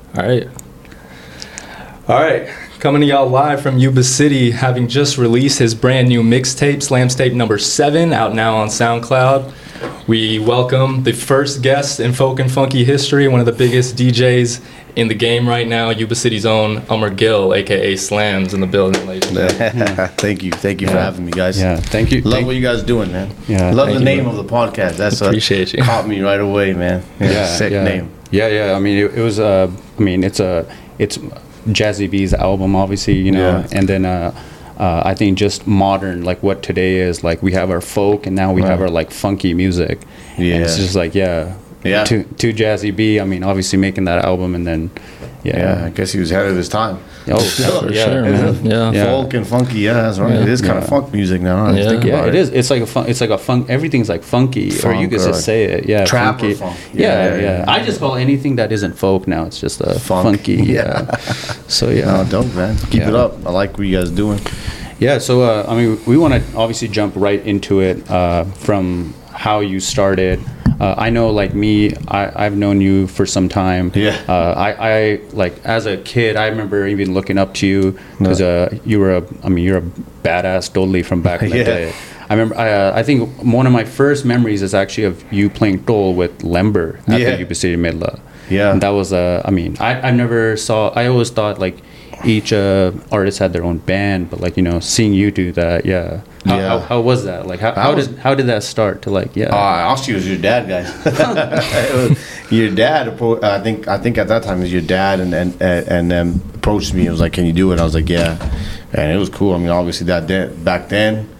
All right. All right. Coming to y'all live from Yuba City, having just released his brand new mixtape, Slams Tape number 7, out now on SoundCloud. We welcome the first guest in folk and funky history, one of the biggest DJs in the game right now, Yuba City's own Umar Gill, aka Slams, in the building, ladies and gentlemen. Thank you for having me, guys. Yeah, thank you. Love what you guys doing, man. Yeah, love the name of the podcast. That's appreciate you. Caught me right away, man. Sick name. Yeah. I mean, it was. It's Jazzy B's album, obviously, you know, and then I think just modern, like what today is, like we have our folk and now we have our like funky music. Yeah, and it's just like to Jazzy B. I mean, obviously making that album and then I guess he was ahead of his time. Oh, for sure, man. Yeah. Folk and funky, that's right. It is kind of funk music now. It is. It's like a funk. Everything's like funky, or you could just say it. Yeah, trap funky. or funk. Yeah. I just call anything that isn't folk now. It's just funky. Yeah. So No, dope, man. Keep it up. I like what you guys doing. Yeah. So I mean, we want to obviously jump right into it from how you started. I know, like me, I've known you for some time. Yeah. I like as a kid, I remember even looking up to you because you're a badass doli from back in the day. I remember. I think one of my first memories is actually of you playing dol with Lember at the Yuba City Midla. Yeah. And that was I never saw. I always thought like each artist had their own band, but like, you know, seeing you do that, how was that? Like how did that start to like actually it was your dad, guys. Your dad I think at that time it was your dad and approached me and was like, can you do it? I was like, yeah. And it was cool. I mean, obviously back then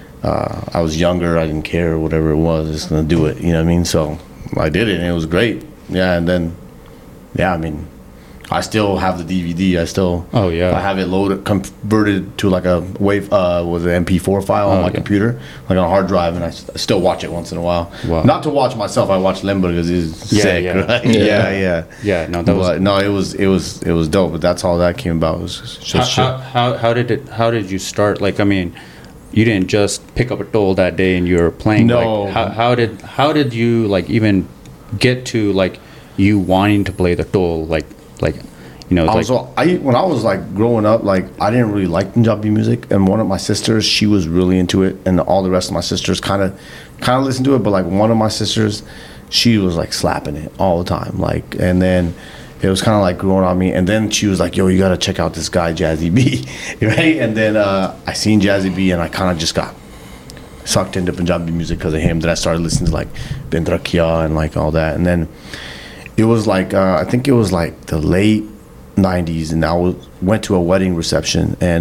I was younger, I didn't care, whatever it was, just gonna do it, you know what I mean? So I did it and it was great. And then I mean, I still have the DVD. I have it loaded, converted to like a wave, with an MP4 file on my computer, like on a hard drive, and I still watch it once in a while. Wow. Not to watch myself. I watch Lember because he's sick. Right? Yeah. No, it was dope. But that's how that came about. It was just how did you start? Like, I mean, you didn't just pick up a dol that day and you were playing. No. Like, how did you like even get to like you wanting to play the dol like you know, when I was like growing up, like I didn't really like Punjabi music, and one of my sisters, she was really into it, and all the rest of my sisters kind of listened to it, but like one of my sisters, she was like slapping it all the time, like, and then it was kind of like growing on me, and then she was like, yo, you gotta check out this guy Jazzy B, right? And then I seen Jazzy B, and I kind of just got sucked into Punjabi music because of him. Then I started listening to like Bindra Kya and like all that, and then it was like I think it was like the late 90s, and I went to a wedding reception, and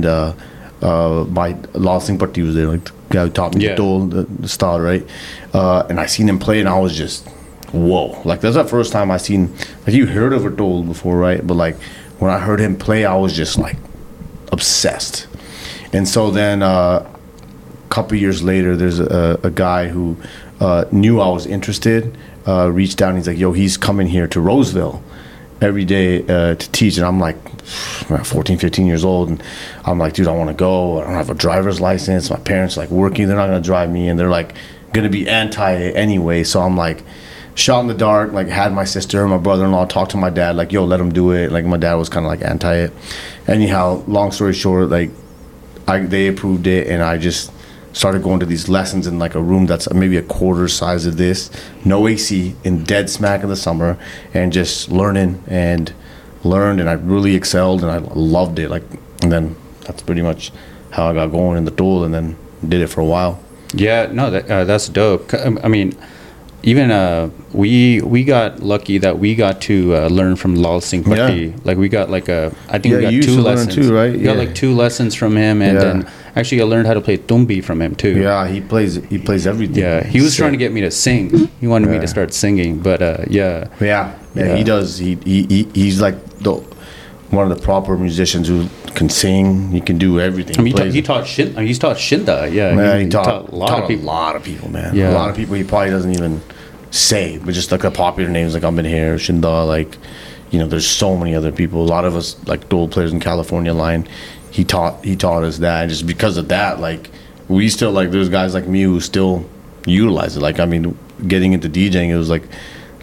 my Lal Singh Patti was there, like the guy who taught me the style, right? And I seen him play, and I was just whoa, like that's the first time I seen, like, you heard of a dol before, right? But like when I heard him play, I was just like obsessed. And so then a couple years later, there's a guy who knew I was interested, reached out, and he's like, yo, he's coming here to Roseville every day to teach. And I'm like 14, 15 years old, and I'm like, dude, I want to go. I don't have a driver's license. My parents like working, they're not gonna drive me, and they're like gonna be anti it anyway. So I'm like shot in the dark, like had my sister and my brother-in-law talk to my dad, like, yo, let him do it. Like my dad was kind of like anti it. Anyhow, long story short, like they approved it, and I just started going to these lessons in like a room that's maybe a quarter size of this, no AC, in dead smack in the summer, and just learned, and I really excelled, and I loved it. Like, and then that's pretty much how I got going in the dol, and then did it for a while. Yeah, no, that's dope. I mean, even we got lucky that we got to learn from Lal Singh Patti. Yeah. Like we got like we got 2 lessons. Too, right? We got like 2 lessons from him, and then actually I learned how to play tumbi from him too. Yeah, he plays everything. Yeah, he was trying to get me to sing. He wanted me to start singing, but he does. He's like one of the proper musicians who can sing. He can do everything. I mean, he taught Shinda. Yeah, he taught a lot of people, man. Yeah. A lot of people he probably doesn't even say, but just like the popular names like Amin Hair, Shinda, like, you know, there's so many other people. A lot of us like dol players in California line. He taught us that, and just because of that, like, we still, like, there's guys like me who still utilize it. Like, I mean, getting into DJing, it was like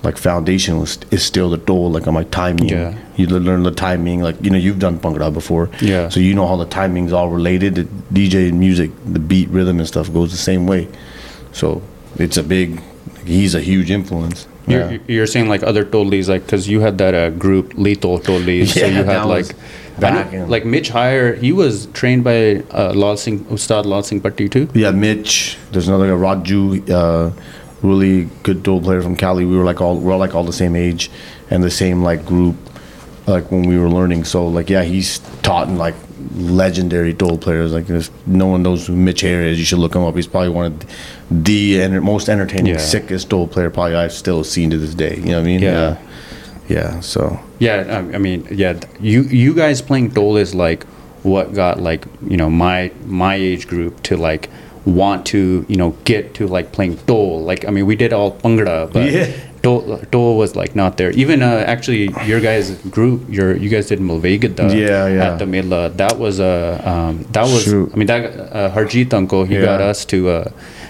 like foundation is still the dole, like on my timing. Yeah. You learn the timing, like, you've done Bhangra before. Yeah. So you know how the timing's all related. The DJ music, the beat, rhythm and stuff goes the same way. So it's he's a huge influence. Yeah. You're saying like other Tollis, like, because you had that group Lethal Tollis, so you had like like Mitch Heyer, he was trained by Ustad Lal Singh Patti too. Yeah, Mitch. There's another guy, Raju, really good dole player from Cali. We're all the same age and the same like group, like when we were learning. So like, yeah, he's taught in like legendary dole players. Like, if no one knows who Mitch Heyer is, you should look him up. He's probably one of the most entertaining, sickest dole player probably I've still seen to this day. You know what I mean? Yeah. So. Yeah, I mean, yeah. You guys playing dole is like what got like, you know, my age group to like want to, you know, get to like playing dole. Like, I mean, we did all Bhangra, but dole was like not there. Even actually your guys group, you guys did Mulvegada at the Mela. That was Shoot. I mean, that Harjeet uncle, he got us to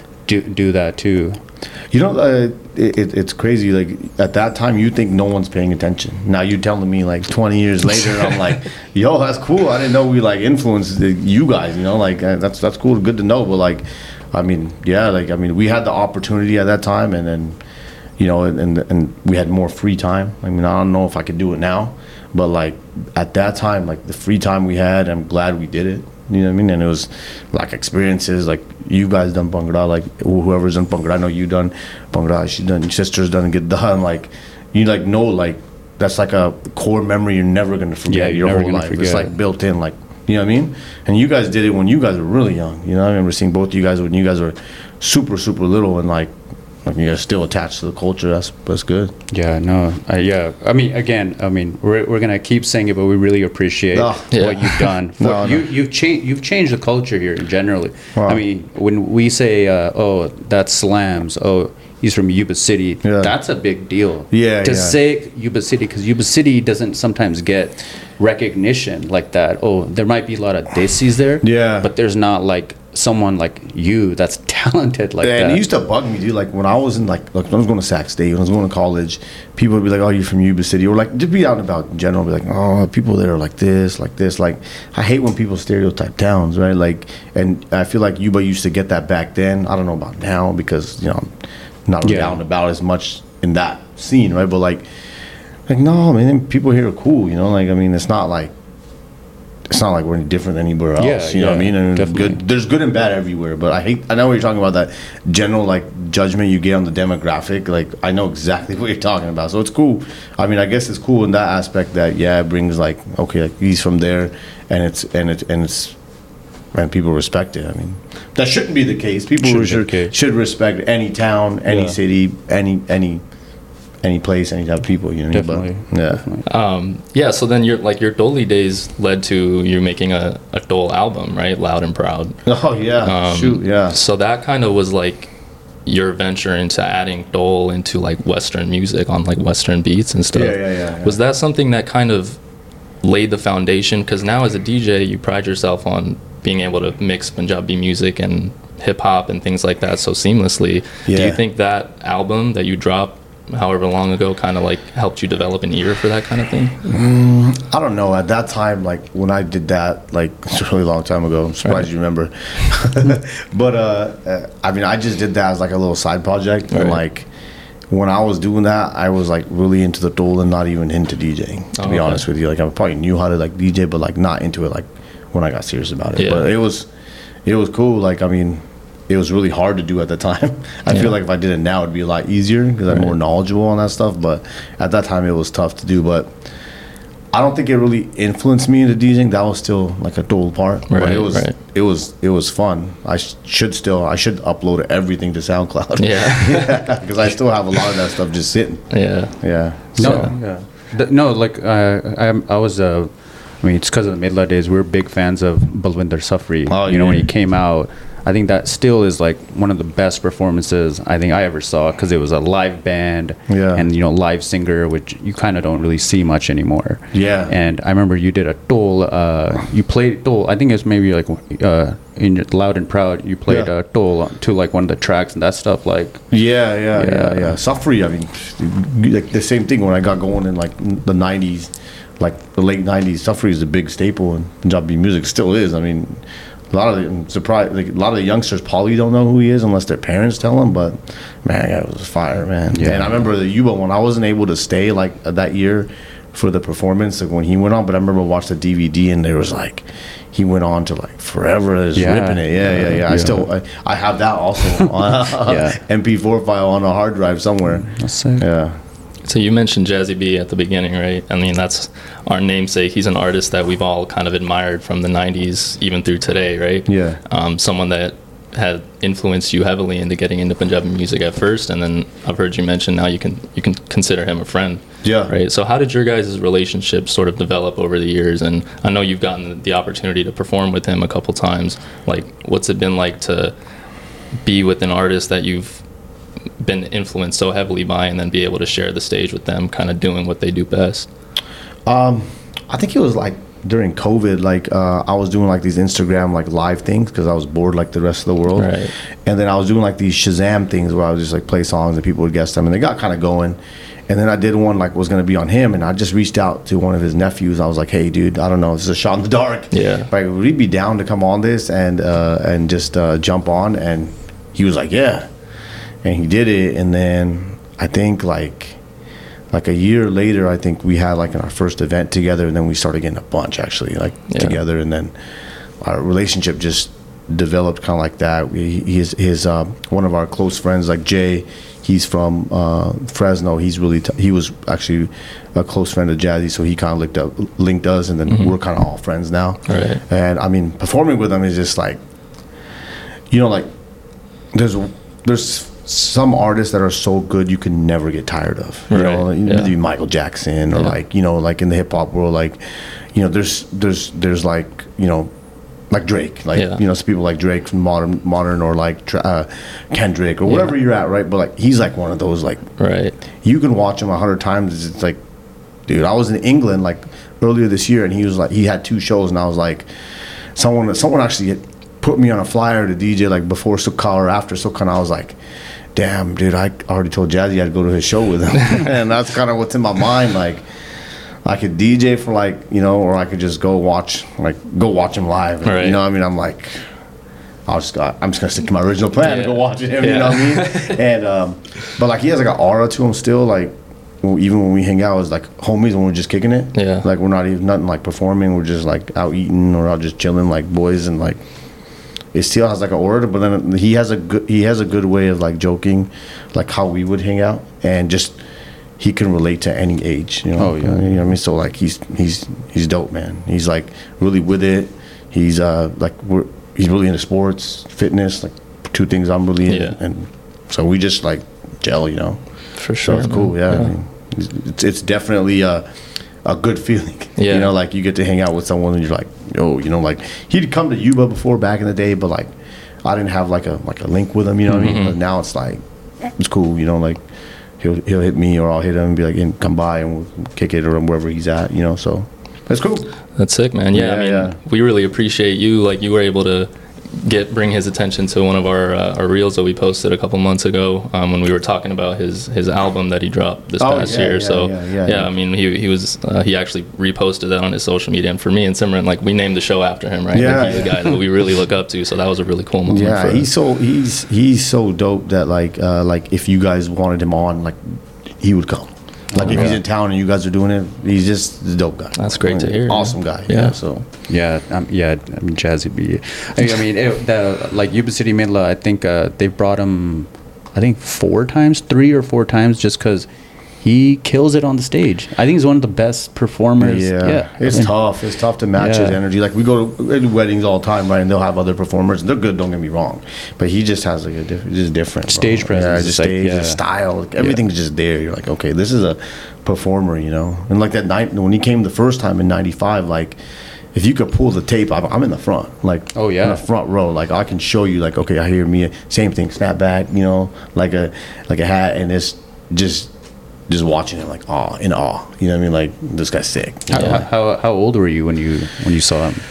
do that too. You know, it's crazy. Like, at that time, you think no one's paying attention. Now you're telling me, like, 20 years later, I'm like, yo, that's cool. I didn't know we like influenced you guys. You know, like, that's cool, good to know. But like, I mean, yeah, like, I mean, we had the opportunity at that time, and then, you know, and we had more free time. I mean, I don't know if I could do it now, but like at that time, like the free time we had, I'm glad we did it. You know what I mean? And it was like experiences, like you guys done Bhangra, like whoever's done Bhangra, I know you done Bhangra, she's done, your sister's done Get Done, like you like know, like that's like a core memory you're never gonna forget your whole life. It's like built in, like, you know what I mean? And you guys did it when you guys were really young. You know, I remember seeing both of you guys when you guys were super little, and like you guys still attached to the culture. That's good. Yeah, no, yeah. I mean, again, I mean, we're gonna keep saying it, but we really appreciate what you've done. You've changed the culture here generally. Wow. I mean, when we say, "Oh, that's Slams," "Oh, he's from Yuba City," that's a big deal. To say Yuba City, because Yuba City doesn't sometimes get recognition like that. Oh, there might be a lot of desis there, but there's not like someone like you that's talented like that. And it used to bug me, dude. Like when I was in like when I was going to Sac State, when I was going to college, people would be like, "Oh, you're from Yuba City," or like just be out and about in general, be like, "Oh, people there are like this, like this." Like I hate when people stereotype towns, right? Like, and I feel like Yuba used to get that back then. I don't know about now because, you know, I'm not really out and about as much in that scene, right? But like no, man, people here are cool, you know. Like, I mean, it's not like we're any different than anywhere else. You know what I mean? And there's good and bad everywhere. But I know what you're talking about, that general like judgment you get on the demographic. Like I know exactly what you're talking about. So it's cool. I mean, I guess it's cool in that aspect that it brings like, okay, like he's from there, and people respect it. I mean, that shouldn't be the case. People should respect any town, any city, any place, any type of people, you know. Definitely. But, so then your Dolly days led to you making a Dole album, right? Loud and Proud. Oh yeah. So that kind of was like your venture into adding Dole into like Western music on like Western beats and stuff. Yeah. Was that something that kind of laid the foundation? Because now as a DJ, you pride yourself on being able to mix Punjabi music and hip hop and things like that so seamlessly. Do you think that album that you dropped however long ago kind of like helped you develop an ear for that kind of thing? I don't know. At that time, like when I did that, like it's a really long time ago. I'm surprised you remember. But I mean, I just did that as like a little side project. And like when I was doing that, I was like really into the Dole and not even into DJing, to be honest with you. Like I probably knew how to like DJ, but like not into it like when I got serious about it. But it was cool. Like, I mean, it was really hard to do at the time. I feel like if I did it now, it'd be a lot easier because I'm more knowledgeable on that stuff. But at that time, it was tough to do. But I don't think it really influenced me into DJing. That was still like a Dole part. But it was fun. I should upload everything to SoundCloud. Because I still have a lot of that stuff just sitting. No, like I was. I mean, it's because of the Midla days. We were big fans of Balwinder Safri. When he came out. I think that still is like one of the best performances I think I ever saw, because it was a live band and, you know, live singer, which you kind of don't really see much anymore. Yeah. And I remember you did a dole, you played dole, I think it's maybe like in Loud and Proud, you played a dole to like one of the tracks and that stuff, like. Yeah. Safri, I mean, like the same thing when I got going in like the 90s, like the late 90s, Safri is a big staple in Punjabi music, still is. I mean, a lot of the, I'm surprised, like a lot of the youngsters probably don't know who he is unless their parents tell them, but man, it was fire, man. Yeah. And I remember the Yuba one, I wasn't able to stay like that year for the performance, like when he went on, but I remember watching the DVD and there was like, he went on to like forever, just ripping it. Yeah. I have that also on MP4 file on a hard drive somewhere. That's sick. Yeah. So you mentioned Jazzy B at the beginning, right? I mean, that's our namesake. He's an artist that we've all kind of admired from the 90s, even through today, right? Yeah. Someone that had influenced you heavily into getting into Punjabi music at first, and then I've heard you mention now you can consider him a friend. Yeah. Right. So how did your guys' relationship sort of develop over the years? And I know you've gotten the opportunity to perform with him a couple times. Like, what's it been like to be with an artist that you've been influenced so heavily by, and then be able to share the stage with them, kind of doing what they do best? I think it was like during COVID, like I was doing like these Instagram like live things because I was bored like the rest of the world. Right. And then I was doing like these Shazam things where I would just like play songs and people would guess them, and they got kind of going. And then I did one like was going to be on him, and I just reached out to one of his nephews. I was like, "Hey, dude, I don't know, this is a shot in the dark. Yeah. Like, would he be down to come on this and just jump on?" And he was like, "Yeah," and he did it. And then I think like a year later, I think we had like our first event together, and then we started getting a bunch actually like together, and then our relationship just developed kind of like that. His one of our close friends, like Jay, he's from Fresno. He's really he was actually a close friend of Jazzy, so he kind of linked us, and then we're kind of all friends now. Right. And I mean, performing with him is just like, you know, like there's some artists that are so good you can never get tired of. You know, maybe Michael Jackson or like, you know, like in the hip hop world, like, you know, there's like, you know, like Drake, like you know, some people like Drake from modern or like Kendrick or wherever you're at, right? But like he's like one of those, like, you can watch him 100 times. It's like, dude, I was in England like earlier this year, and he was like, he had 2 shows, and I was like, someone actually put me on a flyer to DJ like before Sukkah or after Sukkah, and I was like, damn, dude, I already told Jazzy I'd go to his show with him. And that's kind of what's in my mind. Like, I could DJ for like, you know, or I could just go watch him live. And, you know what I mean? I'm like, I'm just gonna stick to my original plan and go watch him. You know what I mean? And but like he has like an aura to him still. Like even when we hang out as like homies when we're just kicking it. Yeah. Like we're not even nothing like performing. We're just like out eating or out just chilling like boys, and like it still has like an aura. But then he has a good way of like joking, like how we would hang out, and just. He can relate to any age, you know. You know what I mean? So like he's dope, man. He's like really with it. He's he's really into sports, fitness, like 2 things I'm really into. And so we just like gel, you know. For sure. So it's cool, I mean, it's definitely a good feeling. You know, like you get to hang out with someone and you're like, yo, you know, like he'd come to Yuba before back in the day, but like I didn't have like a link with him, you know what I mean? But now it's like it's cool, you know, like he'll hit me or I'll hit him and be like, come by and we'll kick it or wherever he's at, you know, so that's cool. That's sick, man. Yeah, I mean, we really appreciate you. Like, you were able to bring his attention to one of our reels that we posted a couple months ago when we were talking about his album that he dropped this past year. I mean, he actually reposted that on his social media, and for me and Simran, like, we named the show after him, right? Like, he's a guy that we really look up to, so that was a really cool moment. Yeah, he's so dope that like if you guys wanted him on, like he would come. Like if he's in town and you guys are doing it, he's just a dope guy. That's great to hear. Awesome guy. So I mean, Jazzy B. I mean, like Yuba City Midla, I think they brought him, I think 3 or 4 times, just because he kills it on the stage. I think he's one of the best performers. It's tough. It's tough to match his energy. Like we go to weddings all the time, right? And they'll have other performers. They're good. Don't get me wrong, but he just has like different stage presence. Just stage, style. Like, everything's just there. You're like, okay, this is a performer, you know. And like that night when he came the first time in '95, like if you could pull the tape, I'm in the front, like Oh, yeah. in the front row. Like I can show you, like, okay, I hear Mia, same thing, snap back, like a hat, and it's just watching it, like in awe. You know what I mean? Like, this guy's sick. How old were you when you saw him?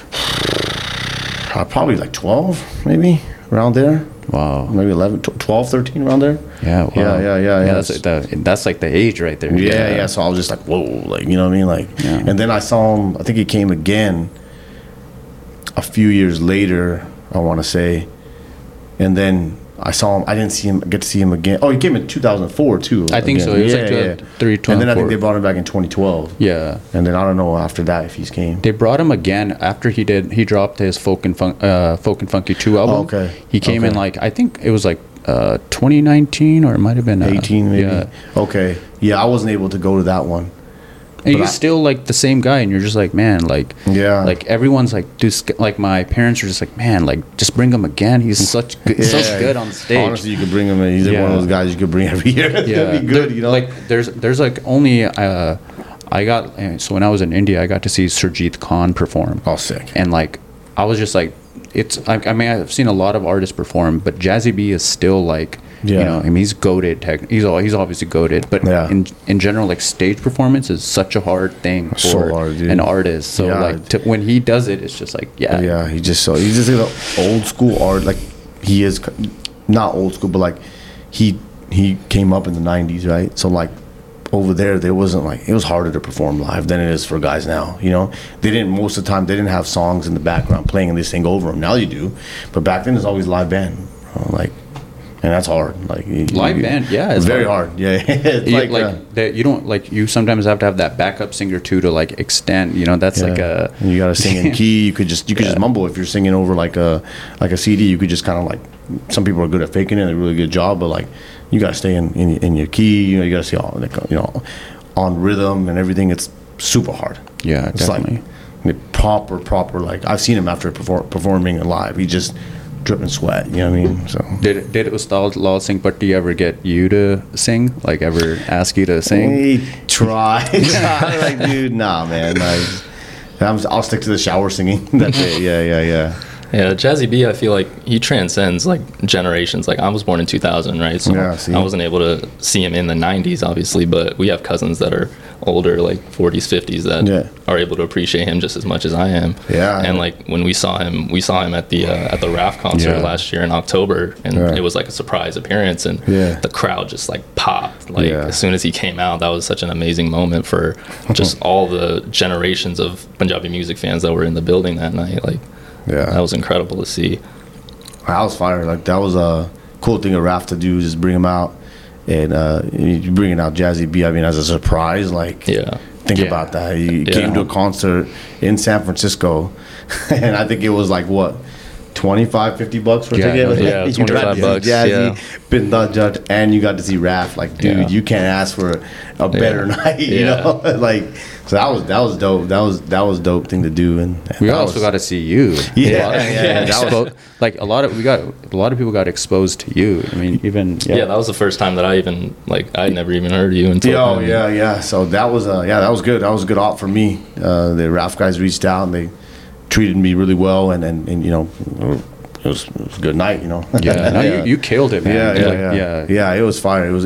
Probably like 12, maybe around there. Wow. Maybe 11, 12, 13, around there. Yeah. Wow. Yeah. That's like the age right there. Yeah. So I was just like, whoa, like, you know what I mean? Like, and then I saw him, I think he came again a few years later, I want to say. And then I saw him, I didn't get to see him again. Oh, he came in 2004 too. I think again. so. It was like 2003, And then I think they brought him back in 2012. Yeah. And then I don't know after that if he's came. They brought him again after he dropped his Folk and Funky 2 album. Oh, okay. He came in like, I think it was like 2019, or it might have been 18 maybe. Yeah. Okay. Yeah, I wasn't able to go to that one. And you're still like the same guy, and you're just like, man, like, Yeah. like everyone's like, dude, like my parents are just like, man, like just bring him again. He's such good on the stage. Honestly, you could bring him in. He's like one of those guys you could bring every year. It's gonna be good, you know. Like there's like only I got so when I was in India, I got to see Surjit Khan perform. Oh, sick. And like I was just like, I mean, I've seen a lot of artists perform, but Jazzy B is still like, you know, I mean, he's goated. He's obviously goated, but in general, like stage performance is such a hard thing for an artist. So like when he does it, it's just like he's just like old school art. Like he is not old school, but like he came up in the 90s, right? So like over there wasn't like, it was harder to perform live than it is for guys now. You know, most of the time they didn't have songs in the background playing and they sing over them. Now you do, but back then it's always live band, like. And that's hard. Like live band, yeah, it's very hard. Yeah, it's that you don't like. You sometimes have to have that backup singer too to like extend. You know, that's like a. You gotta sing in key. You could just mumble if you're singing over like a CD. You could just kind of like. Some people are good at faking it. They do a really good job, but like you gotta stay in your key. You know, you gotta stay all on rhythm and everything. It's super hard. Yeah, it's definitely. Like proper. Like I've seen him after performing live. He just. Dripping sweat, you know what I mean? So did Ustad Lal Singh Patti ever get you to sing? Like ever ask you to sing? He tried. Like, dude, nah, man. Like, I'll stick to the shower singing. That's it. Yeah. Yeah, Jazzy B, I feel like he transcends like generations. Like I was born in 2000, right? So I wasn't able to see him in the 90s, obviously, but we have cousins that are older, like 40s, 50s, that are able to appreciate him just as much as I am. Yeah. And like when we saw him at the RAF concert last year in October, and it was like a surprise appearance, and the crowd just like popped. Like as soon as he came out, that was such an amazing moment for just all the generations of Punjabi music fans that were in the building that night. Like. Yeah, that was incredible to see. I was fired. Like that was a cool thing of RAF to do, just bring him out, and you bringing out Jazzy B. I mean, as a surprise. Like, think about that. He came to a concert in San Francisco, and I think it was like what. $25-$50 for a ticket. Yeah, $25. Jazzy, been the judge, and you got to see RAF. Like, dude, you can't ask for a better night. You know, like, so that was dope. That was dope thing to do. And we also got to see you. That was like a lot of people got exposed to you. I mean, even that was the first time that I even I'd never even heard of you until. So that was good. That was a good op for me. The RAF guys reached out and they treated me really well, and you know, it was a good night, you know. You killed it, man. It was fire. It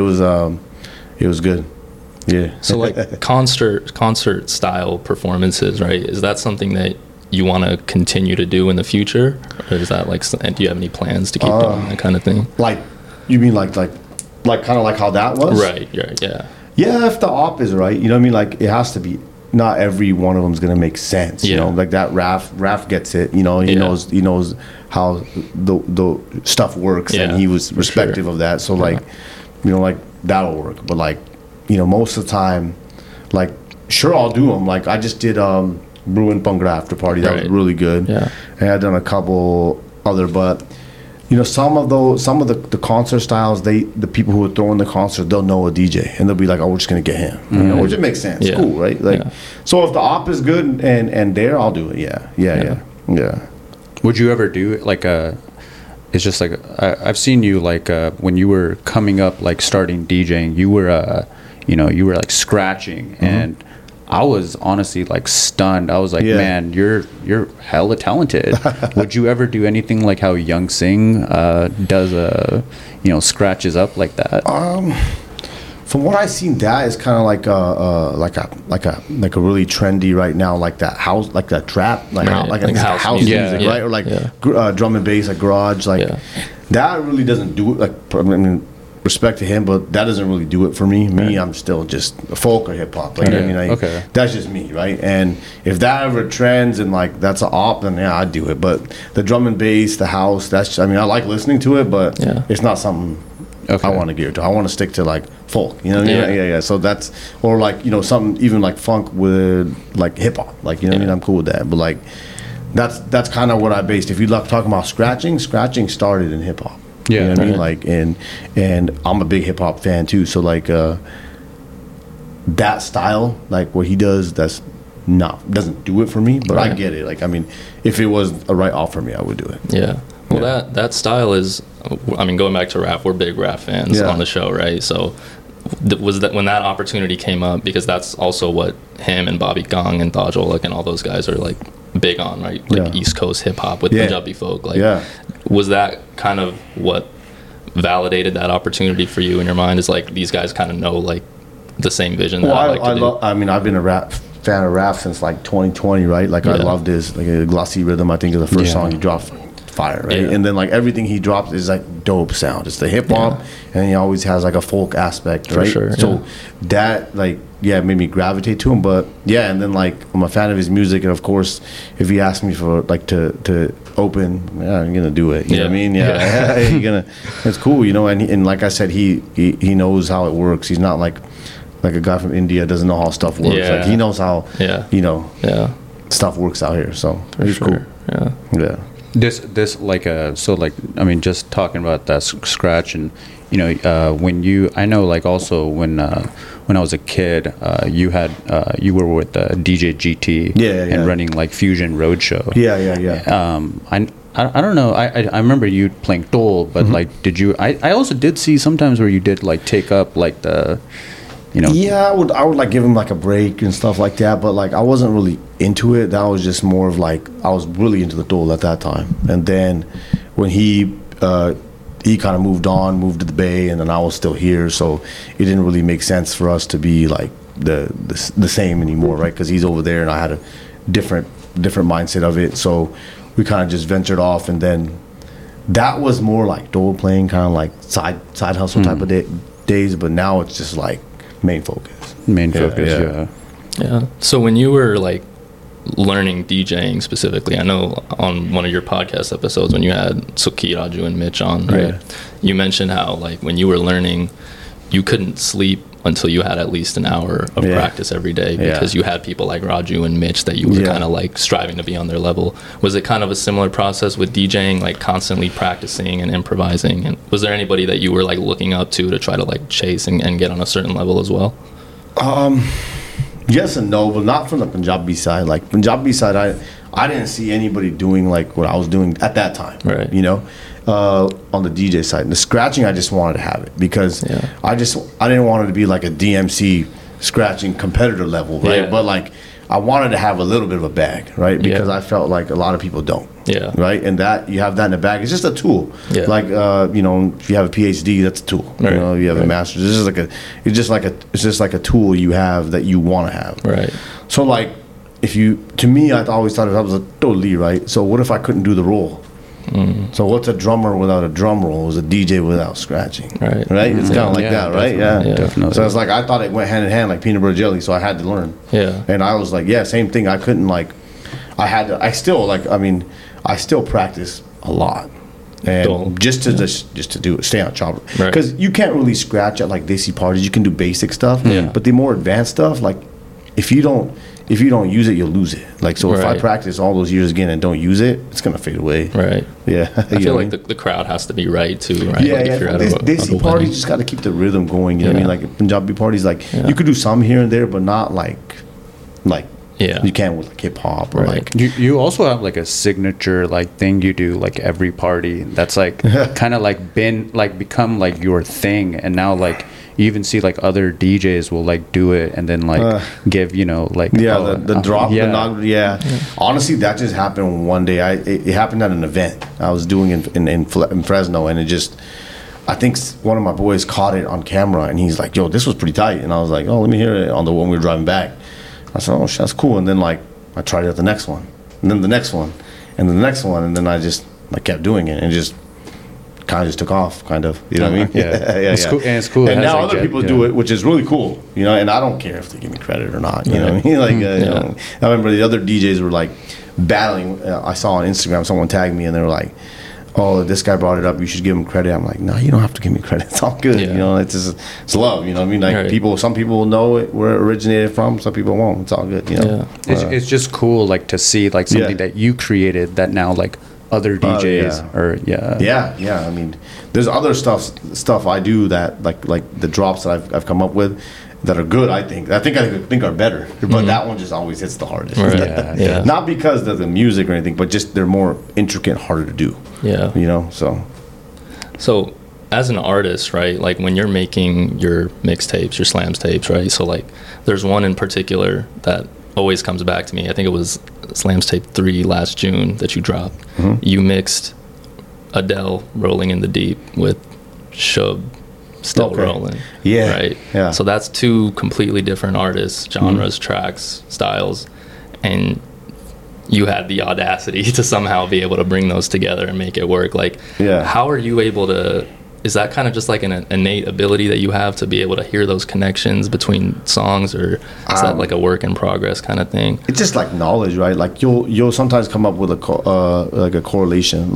was good. Yeah. So like concert style performances, right? Is that something that you want to continue to do in the future, or is that like? Do you have any plans to keep doing that kind of thing? Like, you mean like kind of like how that was? Right. Yeah. Yeah, if the op is right, you know what I mean. Like it has to be. Not every one of them is gonna make sense, you know. Like that, RAF gets it, you know. He knows how the stuff works, and he was respective of that. So like, you know, like that'll work. But like, you know, most of the time, like, sure, I'll do them. Like I just did Bruin Pungra after party. That was really good. Yeah, and I've done a couple other, but. You know, some of the concert styles, the people who are throwing the concert, they'll know a DJ and they'll be like, "Oh, we're just gonna get him," you know, which it makes sense. Yeah. Cool, right? Like, so if the op is good and there, I'll do it. Yeah. Would you ever do it like a? It's just like I've seen you like when you were coming up, like starting DJing, you were you were like scratching and. I was honestly like stunned. I was like, Yeah. man, you're hella talented. Would you ever do anything like how Young Sing does scratches up like that? From what I've seen, that is kind of like a really trendy right now, like that house, like that trap, like Right. like Like house, house music, music. right? Or like Yeah. drum and bass, like garage, like Yeah. that really doesn't do it. Like, I mean, respect to him, but that doesn't really do it for me. Me, I'm still just folk or hip hop. Like, I Yeah. mean, Okay. that's just me, right? And if that ever trends and like that's an op, then yeah, I'd do it. But the drum and bass, the house, that's, I mean, I like listening to it, but Yeah. it's not something Okay. I want to gear to. I want to stick to like folk, you know what I mean? Yeah. Yeah. So that's, or like, something even like funk with like hip hop, like, you know what I mean? I'm cool with that. But like, that's kind of what I based. If you like talking about scratching started in hip hop. Yeah, You know what I mean? right. Like, and I'm a big hip hop fan too. So like, that style, like what he does, doesn't do it for me, but I Right. get it. Like, I mean, if it was a right offer for me, I would do it. Yeah. Well, Yeah. that style is, I mean, going back to rap, we're big rap fans Yeah. on the show, right? So was that when that opportunity came up, because that's also what him and Bobby Gong and Thajolak and all those guys are like big on, right? Like Yeah. East Coast hip hop with Yeah. Punjabi folk. Like, Yeah. was that kind of what validated that opportunity for you in your mind? Is like these guys kind of know like the same vision that Well, I like to do? I mean, I've been a fan of rap since like 2020, right? Like, I Yeah. loved his like a Glossy Rhythm. I think is the first Yeah. song he dropped. Fire, right? Yeah. And then like everything he drops is like dope sound. It's the hip hop, and he always has like a folk aspect, right? sure, So yeah. that like made me gravitate to him. But yeah, and then like I'm a fan of his music, and of course, if he asked me for like to open, yeah, I'm gonna do it. You know what I Yeah. mean? Yeah, you're gonna. It's cool, you know. And like I said, he knows how it works. He's not like a guy from India doesn't know how stuff works. Yeah. Like he knows how Yeah. yeah stuff works out here. So he's Sure. Yeah. cool. Yeah. This like so like I mean just talking about that scratch and when I know like also when I was a kid you were with DJ GT Yeah. and running like Fusion Roadshow. Yeah. I don't know. I remember you playing Dole, but like, did you? I also did see sometimes where you did like take up like the, Yeah, I would like give him like a break and stuff like that, but like I wasn't really into it. That was just more of like I was really into the Dole at that time, and then when he kind of moved to the Bay, and then I was still here, so it didn't really make sense for us to be like the same anymore, right? Because he's over there, and I had a different mindset of it, so we kind of just ventured off, and then that was more like Dole playing, kind of like side hustle type of days, but now it's just like main focus. Yeah. Yeah. So when you were like learning DJing specifically, I know on one of your podcast episodes when you had Suki, Raju, and Mitch on, right? Yeah. You mentioned how like when you were learning, you couldn't sleep until you had at least an hour of Yeah. practice every day Yeah. because you had people like Raju and Mitch that you were Yeah. kind of like striving to be on their level. Was it kind of a similar process with DJing, like constantly practicing and improvising? And was there anybody that you were like looking up to try to like chase and get on a certain level as well? Yes and no, but not from the Punjabi side. Like Punjabi side, I didn't see anybody doing like what I was doing at that time. Right. You know, on the DJ side, and the scratching, I just wanted to have it because Yeah. I didn't want it to be like a DMC scratching competitor level, right? Yeah. But like I wanted to have a little bit of a bag, right? Because Yeah. I felt like a lot of people don't. Yeah. Right. And that you have that in the bag. It's just a tool. Yeah. Like if you have a PhD, that's a tool. Right. You know, you have a Right. master's. It's just like a tool you have that you want to have. Right. So like, to me, I always thought I was a totally right. So what if I couldn't do the role? So what's a drummer without a drum roll? Is a DJ without scratching? Right. Right. It's kind of like Yeah, that, right? definitely. Yeah. Definitely. So it's like I thought it went hand in hand, like peanut butter jelly. So I had to learn. Yeah. And I was like, yeah, same thing. I couldn't like, I still practice a lot. And Cool. just to do it, stay on chopper. Right. Because you can't really scratch at like Desi parties. You can do basic stuff. Yeah. But the more advanced stuff, like if you don't use it, you'll lose it. Like so, if I Right. practice all those years again and don't use it, it's gonna fade away. Right. Yeah. I feel like the crowd has to be right too, right? Yeah, like yeah. if you're at Desi a parties wedding. just got to keep the rhythm going. You know what I mean? Yeah. Like Punjabi parties, like Yeah. you could do some here and there, but not like Yeah. you can with like hip hop or Right. like You also have like a signature like thing you do like every party that's like kind of like become like your thing, and now like you even see like other DJs will like do it and then like give, you know, like the drop, yeah. Honestly, that just happened one day. It happened at an event I was doing in Fresno, and it just, I think one of my boys caught it on camera, and he's like, "Yo, this was pretty tight." And I was like, "Oh, let me hear it." On the one we were driving back, I said, "Oh, that's cool." And then like I tried it at the next one, and then the next one, and then the next one, and then I just kept doing it, and just kind of just took off, kind of. You know what I mean? Yeah. It's cool, and it's cool. And now other people do it, which is really cool. You know, and I don't care if they give me credit or not. You know what I mean? Like, you know, I remember the other DJs were like battling. I saw on Instagram someone tagged me, and they were like, "Oh, this guy brought it up. You should give him credit." I'm like, "No, you don't have to give me credit. It's all good. You know, it's just, it's love. You know what I mean? Like some people will know where it originated from. Some people won't. It's all good. You know, it's just cool, like to see like something that you created that now like other DJs or I mean, there's other stuff I do that like the drops that I've come up with that are good. I think are better, but that one just always hits the hardest. Right. Not because of the music or anything, but just they're more intricate, harder to do. Yeah, you know. So as an artist, right? Like when you're making your mixtapes, your slams tapes, right? So like, there's one in particular that always comes back to me. I think it was Slams Tape 3 last June that you dropped. You mixed Adele, Rolling in the Deep, with Shub, Still Rolling. Yeah. Right? Yeah. So that's two completely different artists, genres, tracks, styles, and you had the audacity to somehow be able to bring those together and make it work. Like, how are you able to... Is that kind of just like an innate ability that you have to be able to hear those connections between songs, or is that like a work in progress kind of thing? It's just like knowledge, right? Like you'll sometimes come up with a correlation.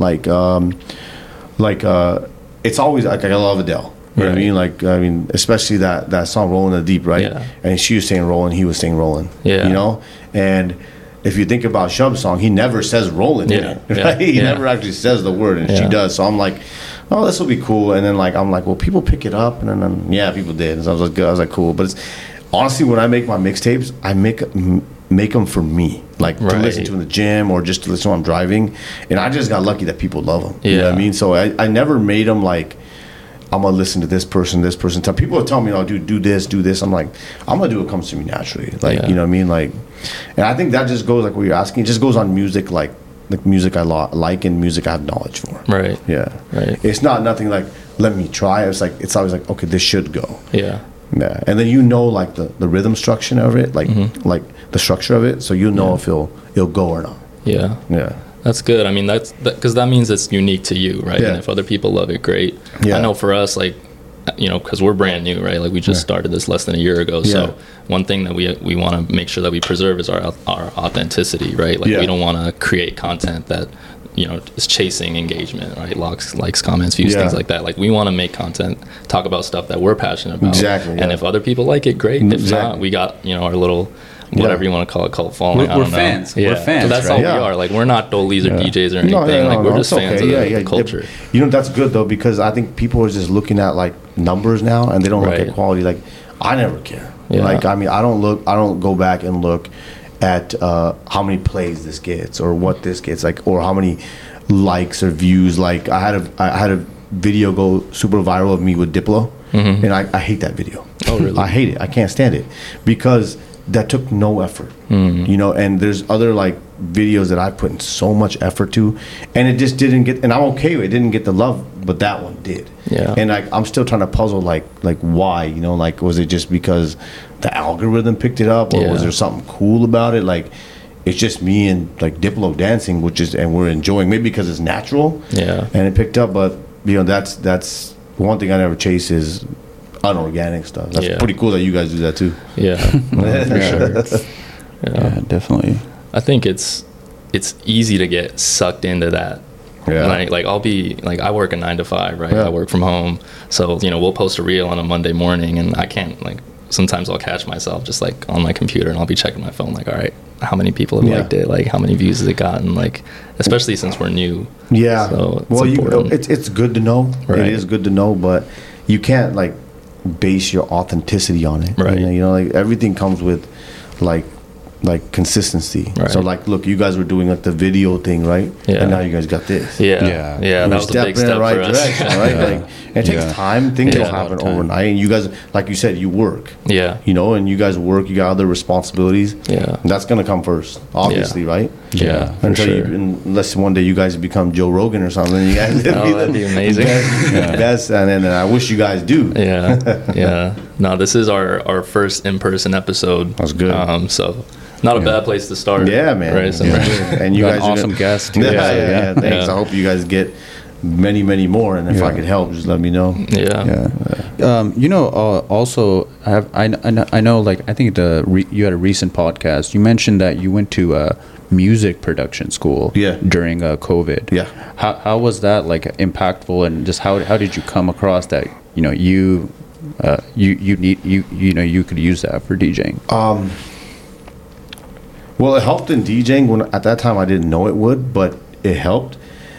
It's always like I love Adele. You know what I mean? Especially that song "Rolling in the Deep," right? Yeah. And she was saying "rolling," he was saying "rolling." Yeah. You know, and if you think about Shub's song, he never says "rolling" in it. Right? He never actually says the word, and she does. So I'm like, oh, this will be cool. And then I'm like, well, people pick it up, and then people did. And so I was like, cool. But it's honestly, when I make my mixtapes, I make them for me, like to listen to in the gym or just to listen when I'm driving. And I just got lucky that people love them. You know what I mean? So I never made them like, I'm gonna listen to this person. People tell me, "Oh, dude, do this." I'm like, I'm gonna do what comes to me naturally. Like, you know what I mean? Like, and I think that just goes like what you're asking. It just goes on music, like music I like and music I have knowledge for. Right. Yeah. Right. It's nothing like, let me try. It's always like, okay, this should go. Yeah. Yeah. And then like the rhythm structure of it, like the structure of it, so know if it'll go or not. Yeah. Yeah. That's good. I mean, that's because that means it's unique to you, right? Yeah. And if other people love it, great. Yeah. I know for us, like, you know, because we're brand new, right? Like we just started this less than a year ago. So one thing that we want to make sure that we preserve is our authenticity, right? Like we don't want to create content that, you know, is chasing engagement, right? Likes, comments, views, things like that. Like we want to make content, talk about stuff that we're passionate about. Exactly. And if other people like it, great. If not, we got, you know, our little... whatever you want to call it, cult following. We're fans. Yeah. We're fans. So that's all we are. Like we're not Dollies or DJs or anything. We're just fans of the culture. You know, that's good though, because I think people are just looking at like numbers now, and they don't look at quality. Like I never care. Like I mean, I don't go back and look at how many plays this gets or what this gets, like, or how many likes or views. Like I had a video go super viral of me with Diplo, and I hate that video. Oh really? I hate it. I can't stand it because that took no effort, you know, and there's other like videos that I put in so much effort to, and it just didn't get, and I'm okay with it, didn't get the love, but that one did. Yeah. And I'm still trying to puzzle like why, you know, like was it just because the algorithm picked it up, or was there something cool about it? Like it's just me and like Diplo dancing, and we're enjoying, maybe because it's natural. Yeah. And it picked up, but you know, that's one thing I never chase is unorganic stuff. That's pretty cool that you guys do that too. Yeah, for sure. Yeah, definitely. I think it's easy to get sucked into that. Yeah. Like I'll be like, I work a 9 to 5, right? I work from home, so you know we'll post a reel on a Monday morning, and I can't, like, sometimes I'll catch myself just like on my computer, and I'll be checking my phone, like, all right, how many people have liked it? Like, how many views has it gotten? Like, especially since we're new. Yeah. So it's good to know. Right. It is good to know, but you can't like base your authenticity on it. Right. You know, like everything comes with like like consistency. Right. So like, look, you guys were doing like the video thing, right? Yeah. And now you guys got this. Yeah. Yeah. That was a big step in the right for us. direction, right? Yeah. Like, it takes Yeah. time. Things Yeah. don't happen overnight. And you guys, like you said, you work. Yeah. You know, and you guys work. You got other responsibilities. Yeah. That's gonna come first, obviously, right? Yeah. For Until sure. unless one day you guys become Joe Rogan or something, you guys Oh, that'd be amazing. Best, and then I wish you guys do. Yeah. Yeah. No, this is our first in-person episode. That's good. So not a bad place to start. Yeah, man. Right. So, Yeah. And you Got guys an are awesome gonna- guest. Yeah, Yeah, yeah, Thanks. Yeah. I hope you guys get many more. And if I Yeah. could help, just let me know. Yeah. Yeah. You know, also, I know, like, I think you had a recent podcast. You mentioned that you went to a music production school. Yeah. During COVID. Yeah. How was that like impactful, and just how did you come across that? You know, you could use that for DJing. Well, it helped in DJing when at that time I didn't know it would, but it helped.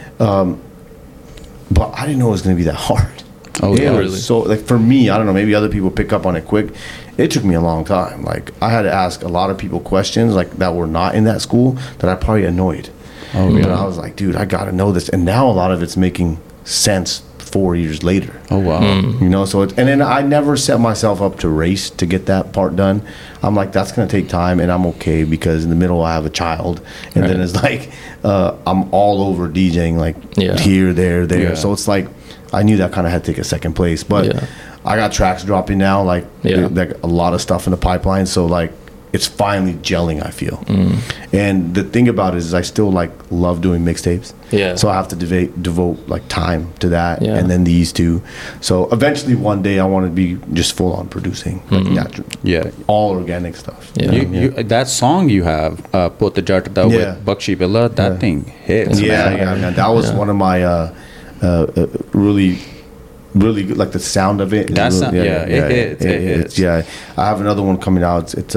But I didn't know it was going to be that hard. Oh, It yeah. was Really? So like for me, I don't know, maybe other people pick up on it quick. It took me a long time. Like I had to ask a lot of people questions like that were not in that school that I probably annoyed. Oh, But yeah. I was like, dude, I got to know this. And now a lot of it's making sense 4 years later. Oh, wow. You know, so and then I never set myself up to race to get that part done. I'm like, that's gonna take time, and I'm okay because in the middle I have a child, and then Right. it's like I'm all over DJing, like Yeah. here, there. Yeah. So it's like I knew that kind of had to take a second place, but Yeah. I got tracks dropping now, like a lot of stuff in the pipeline. So like it's finally gelling, I feel. And the thing about it is I still like love doing mixtapes. Yeah. So I have to devote like time to that, Yeah. and then these two. So eventually, one day, I want to be just full on producing, like natural, Yeah. all organic stuff. Yeah. You, that song you have, Pota Jartada Yeah. with Bakshi Villa, that thing hits. Yeah, man. yeah, man. That was one of my really good. Like the sound of it. is That really- sound- yeah, it hits, it hits. Yeah, I have another one coming out. It's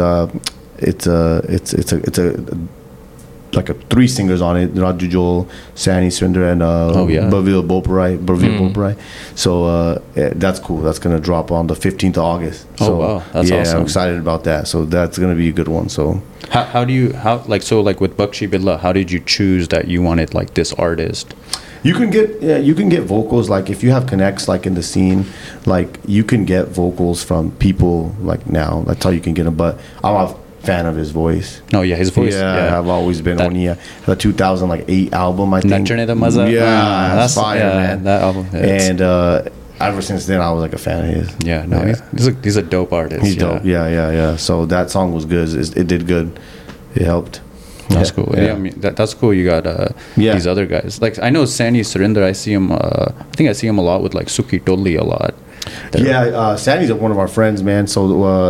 like a 3 singers on it: Raju Joel, Sani Surinder, and yeah. Bavil Boparai. So that's cool. That's gonna drop on the 15th of August. Oh, So, wow. That's yeah, awesome. I'm excited about that. So that's gonna be a good one. So How do you with Bakshi Villa, how did you choose that you wanted like this artist? you can get vocals, like if you have connects like in the scene, like you can get vocals from people like now. That's how you can get them. But I'm a fan of his voice. Oh yeah, his voice. Yeah, I've always been That- on the 2008 album, I think. Naturne the Maza. Yeah, that's fire, yeah, man. That album. hits. And ever since then, I was like a fan of his. yeah, no, he's a dope artist. He's dope. Yeah. So that song was good. It did good. It helped. That's Yeah, cool. yeah. Yeah, I mean that's cool. You got Yeah. these other guys. Like I know Sani Surinder. I see him. I think I see him a lot with like Suki Tolli a lot. Yeah, Sandy's one of our friends, man. So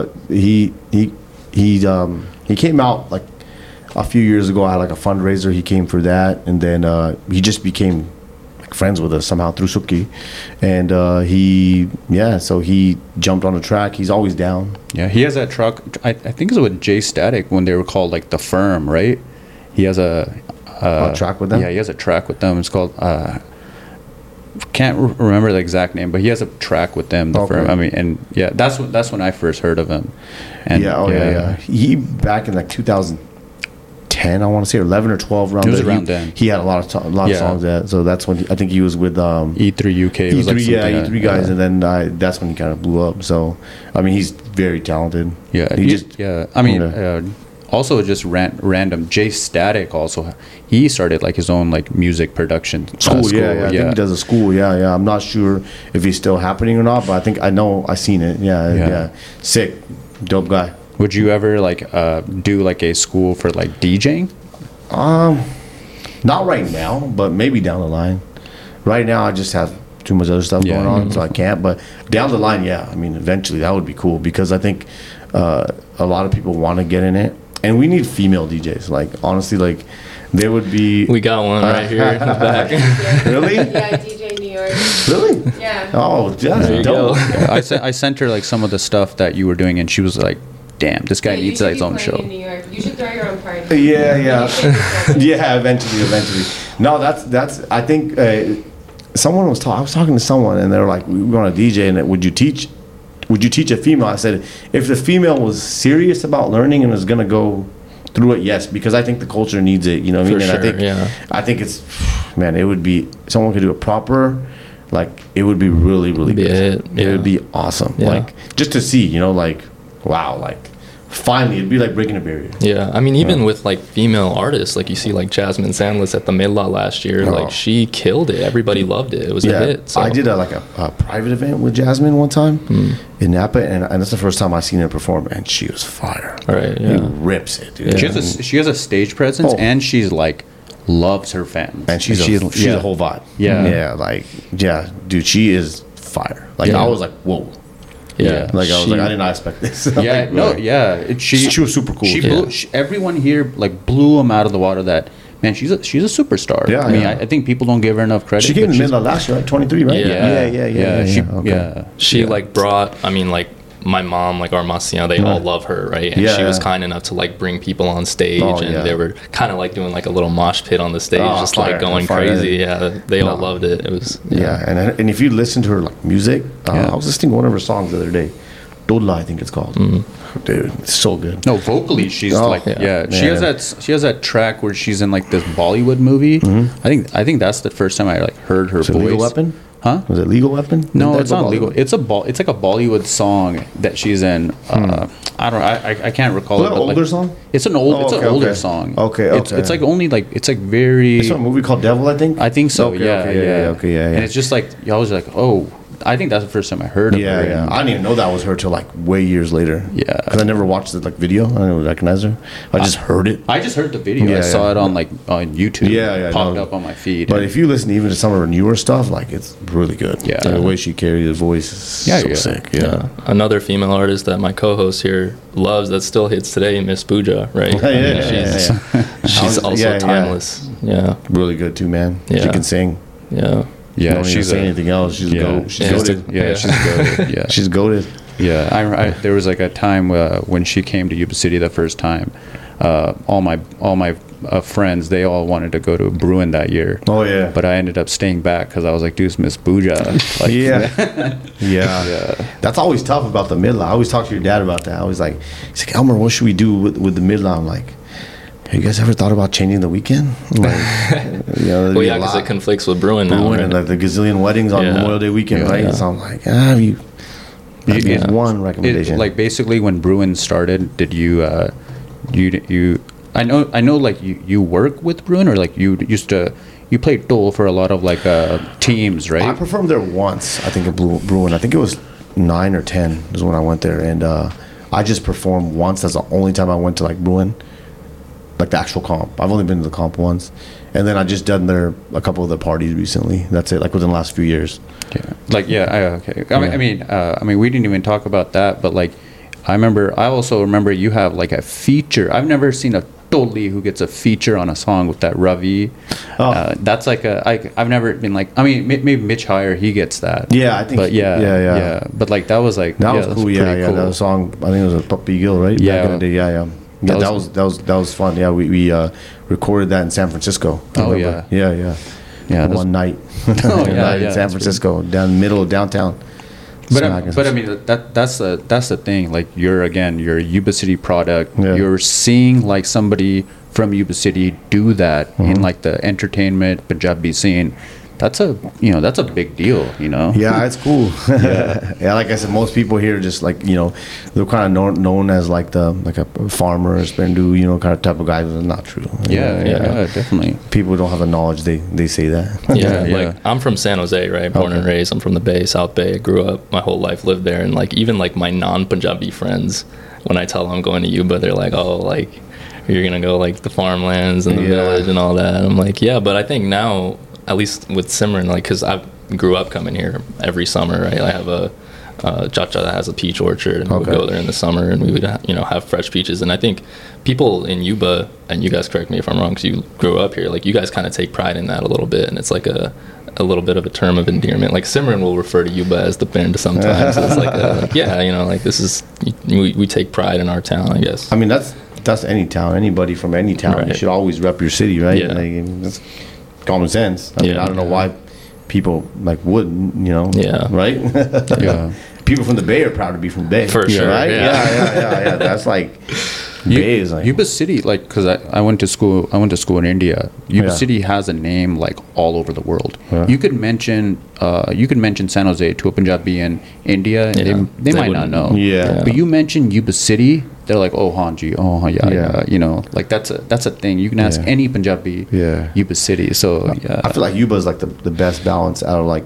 he came out like a few years ago. I had like a fundraiser. He came for that, and then he just became like friends with us somehow through Suki, and so he jumped on the track. He's always down. Yeah, he has that truck. I think it's with Jay Static when they were called like the Firm, right? He has a track with them? Yeah, he has a track with them. It's called. Can't remember the exact name, but he has a track with them. The Okay. Firm. I mean, and yeah, that's when I first heard of him. And Yeah. He back in like 2010, I want to say, or 11 or 12 around. It was there, around then. He had a lot of Yeah. songs there. So that's when I think he was with E3 UK. It was like E3, something E3 guys, and then that's when he kind of blew up. So I mean, he's very talented. Yeah, he just I mean, Yeah. also just random. Jay Static also, he started like his own like music production school. I think he does a school. Yeah. I'm not sure if he's still happening or not, but I know I seen it. Yeah. Sick, dope guy. Would you ever like do like a school for like DJing? Not right now, but maybe down the line. Right now, I just have too much other stuff Yeah. going on, so I can't. But down the line, yeah. I mean, eventually that would be cool because I think a lot of people want to get in it, and we need female DJs. Like honestly, like there would be. We got one right here in the back. Really? Yeah, DJ New York. Really? Yeah. Oh, that's There you dope. go. I sent her like some of the stuff that you were doing, and she was like, "Damn, this guy Yeah, you needs should his be own playing show." In New York. You should throw your own party. Yeah. Yeah, eventually. No, that's. I think someone was talking. I was talking to someone, and they were like, "We were on a DJ, and would you teach a female?" I said, "If the female was serious about learning and was gonna go through it, yes, because I think the culture needs it. You know what I mean? For And sure, yeah. I think it's, man, it would be, someone could do it proper, like it would be really, really Be good. it, It would yeah. be awesome. Yeah. Like just to see, you know, like wow, like finally, it'd be like breaking a barrier. Yeah, I mean, even with like female artists, like you see, like Jasmine Sandless at the Midla last year, Oh. like she killed it. Everybody loved it. It was a hit. So. I did a private event with Jasmine one time in Napa, and that's the first time I seen her perform, and she was fire. Right, She yeah. rips it, dude. She has a stage presence, Oh. and she's like loves her fans, And she's yeah. a whole vibe. Yeah. Dude, she is fire. Like Yeah. I was like, whoa. Yeah, Like I was she- like, I did not expect this. Yeah, Like, no, really. yeah. She was super cool. She Yeah. blew, everyone here like blew him out of the water. That man, she's a superstar. Yeah, I mean, yeah. I think people don't give her enough credit. She came but in the she's- middle of last year, right? 23, right? Yeah. Yeah. She, Okay. yeah. She yeah. like brought, I mean, like my mom, like Armacian, they all love her, right? And Yeah, she was yeah. kind enough to like bring people on stage, Oh, and yeah. they were kind of like doing like a little mosh pit on the stage, Oh, just fire, like going fire. crazy. Yeah, they all No. loved it. It was Yeah, and if you listen to her like music, Yeah. I was listening to one of her songs the other day. Dola, I think it's called. Dude, it's so good. No, vocally, she's Oh, like, yeah. She man. has that track where she's in like this Bollywood movie. I think that's the first time I like heard her Is it voice. Legal Weapon? Huh? Was it Legal Weapon? No, That's it's a not legal. Bollywood. It's like a Bollywood song that she's in. I don't. I can't recall Was it. that but an like, older song? It's an okay, older okay. song. Okay, It's okay. like only like it's like very. It's a movie called Devil, I think. I think so. Okay, yeah, okay, yeah, okay, yeah. And it's just like I was like, oh, I think that's the first time I heard of Yeah, her. yeah. and- I didn't even know that was her till like way years later. Yeah. Because I never watched the like video. I didn't recognize her. I just heard it. I just heard the video. Yeah, I saw yeah. it on like on YouTube. Yeah, yeah, Popped no. up on my feed. But if you listen even to some of her newer stuff, like it's really good. Yeah. The way she carries the voice is Yeah, so yeah. sick. Yeah. Another female artist that my co-host here loves that still hits today, Miss Pooja, right? Yeah, I mean, yeah, she's she's also yeah, yeah. timeless. Yeah, Really good too, man. She Yeah. can sing. yeah. yeah, Don't even she's say a, anything else. She's yeah, she's Yeah. goated. yeah, Yeah. she's goated. Yeah, She's goated. Yeah, I there was like a time when she came to Yuba City the first time. All my friends, they all wanted to go to Bruin that year. Oh yeah. But I ended up staying back because I was like, dude, it's Miss Pooja. Like, yeah. That's always tough about the midline. I always talk to your dad about that. I was like, he's like, Elmer, what should we do with the midline? I'm like, have you guys ever thought about changing the weekend? Like, you know, Well, yeah, because it conflicts with Bruin now. Bruin Right? and like the gazillion weddings on Yeah. Memorial Day weekend, Yeah. right? Yeah. So I'm like, that'd be one recommendation. Like basically when Bruin started, did you I know like you work with Bruin, or like you played Dole for a lot of like teams, right? I performed there once, I think, at Bruin. I think it was 9 or 10 is when I went there. And I just performed once. That's the only time I went to like Bruin, like the actual comp. I've only been to the comp once. And then I just done there a couple of the parties recently. That's it, like within the last few years. Yeah. Like okay. I mean, we didn't even talk about that, but like, I also remember you have like a feature. I've never seen a Dolly who gets a feature on a song with that Ravi. Oh. That's like I've never been like. I mean, maybe Mitch Heyer, he gets that. Yeah, I think. But yeah. But like that was like That was that's cool. pretty Yeah. cool. That was a song. I think it was a Puppy Gill, right? Yeah. Back in the day. Yeah. Yeah, that was fun. Yeah, we recorded that in San Francisco. I Oh, remember. Yeah. Yeah, One night. Oh, yeah, One night yeah, in San that's Francisco, down middle of downtown. But Smacking. I mean that's the thing. Like you're a Yuba City product. Yeah. You're seeing like somebody from Yuba City do that in like the entertainment Punjabi scene. That's a big deal. Yeah, it's cool. Yeah, like I said, most people here just like they're kind of known as like a farmer, a spendu, kind of type of guy. But it's not true. Yeah, definitely. People don't have the knowledge. They say that. Yeah, Yeah. like I'm from San Jose, right? Born and raised. I'm from the Bay, South Bay. I grew up my whole life, lived there, and like even like my non-Punjabi friends, when I tell them I'm going to Yuba, they're like, "Oh, like you're gonna go like the farmlands and the village and all that." I'm like, "Yeah," but I think now, at least with Simran, like, because I grew up coming here every summer, right? I have a Chacha that has a peach orchard, and we would go there in the summer, and we would have fresh peaches. And I think people in Yuba, and you guys correct me if I'm wrong, because you grew up here, like you guys kind of take pride in that a little bit, and it's like a little bit of a term of endearment. Like Simran will refer to Yuba as the bend sometimes. So it's like this is we take pride in our town, I guess. I mean, that's any town. Anybody from any town, you Right. should always rep your city, right? Yeah. Like, that's common sense. I mean, Yeah. I don't know why people like wouldn't, Yeah. right? Yeah. People from the Bay are proud to be from the Bay. For sure, right? yeah. Yeah. That's like, Bay is like Yuba City, like, because I went to school in India. Yuba Yeah. City has a name like all over the world. Yeah. You could mention San Jose to a Punjabi in India, and Yeah. they might not wouldn't know. know. Yeah. But you mention Yuba City, they're like, oh Hanji, oh yeah, Yeah. you know, like that's a thing. You can ask Yeah. any Punjabi, Yeah. Yuba City. So yeah, I feel like Yuba is like the best balance out of like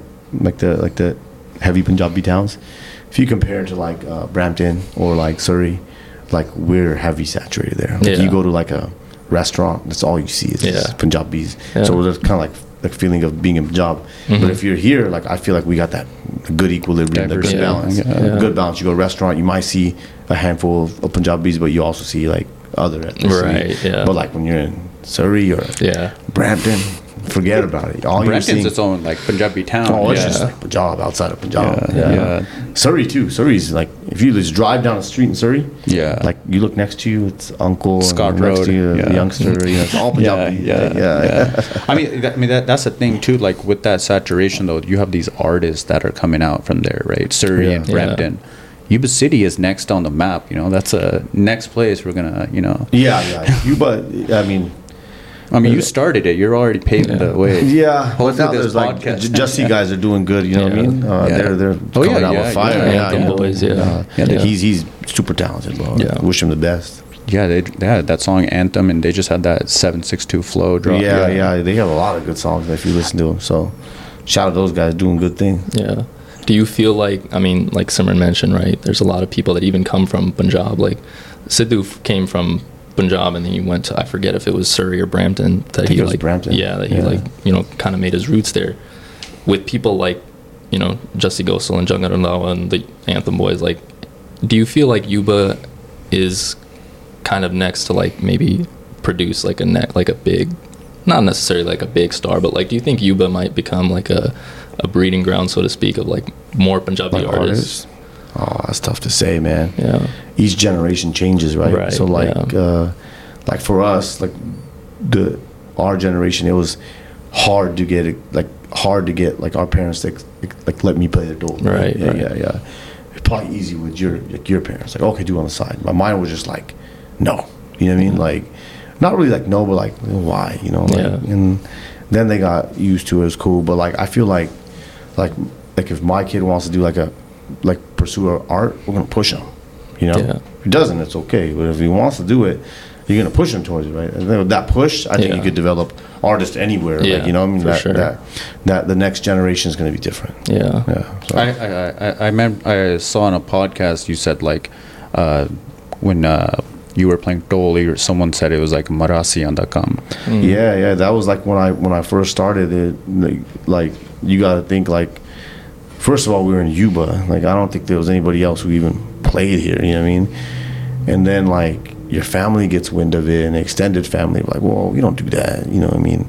the heavy Punjabi towns. If you compare it to like Brampton or like Surrey, like we're heavy saturated there. Like Yeah. you go to like a restaurant, that's all you see is just Punjabis. Yeah. So there's kind of like the feeling of being in Punjab. But if you're here, like I feel like we got that good equilibrium, the good Diversity. balance. Yeah. Good balance. You go to a restaurant, you might see a handful of Punjabis, but you also see like other ethnicity. Right, yeah. But like when you're in Surrey or Yeah. Brampton, forget about it. All you're Brampton's seeing. its own like Punjabi town. Oh, it's yeah. just like Punjab outside of Punjab. Yeah, yeah. Surrey too. Surrey's like if you just drive down the street in Surrey, Yeah. like you look next to you, it's uncle, Scott and next Road, to you, yeah. the youngster. You know, it's all Yeah, Punjabi. yeah. I mean, that's the thing too. Like with that saturation, though, you have these artists that are coming out from there, right? Surrey Yeah. and Brampton. Yuba City is next on the map. You know, that's a next place we're gonna. You know, Yeah. You, but I mean, I mean, you started it. You're already paving the way. yeah. But Hopefully now this there's like podcast- Just you guys are doing good. You know what I Yeah. mean? Yeah. They're Oh, coming yeah, out yeah, with fire. yeah. Yeah, Anthem Boys, yeah. Yeah. He's super talented, bro. Yeah. Wish him the best. Yeah, they had that song Anthem, and they just had that 762 flow drop. Yeah. They have a lot of good songs if you listen to them. So shout out to those guys doing good thing. Yeah. Do you feel like, I mean, like Simran mentioned, right? There's a lot of people that even come from Punjab. Like Sidhu came from Punjab and then he went to, I forget if it was Surrey or Brampton. That think he it was like, Brampton. Yeah, that he Yeah. like, you know, kind of made his roots there. With people like, you know, Jussie Gosel and Junga Randhawa and the Anthem Boys, like, do you feel like Yuba is kind of next to like maybe produce like a big, not necessarily like a big star, but like, do you think Yuba might become like a breeding ground, so to speak, of like more Punjabi Like artists? Oh, that's tough to say, man. Yeah. Each generation changes, right? Right, So like for us, like our generation, it was hard to get like our parents to like let me play the dole. Right, right. Yeah. It's probably easy with your parents, like okay, do it on the side. My mind was just like, no, you know what I mean? Like, not really like no, but like why, you know? Like, Yeah. And then they got used to it. It's cool, but like I feel like if my kid wants to do like pursue art, we're gonna push him. You know, Yeah. if he doesn't, it's okay. But if he wants to do it, you're gonna push him towards it, right? And then with that push, I think Yeah. you could develop artists anywhere. Yeah, like, you know, what I mean, for sure. that the next generation is gonna be different. Yeah. Yeah. So. I remember I saw on a podcast you said like when you were playing Dole, someone said it was like Marasi on the come. Yeah, that was like when I first started it. Like you got to think like, first of all, we were in Yuba. Like I don't think there was anybody else who even played here. You know what I mean? And then like your family gets wind of it, and the extended family like, well, you don't do that. You know what I mean?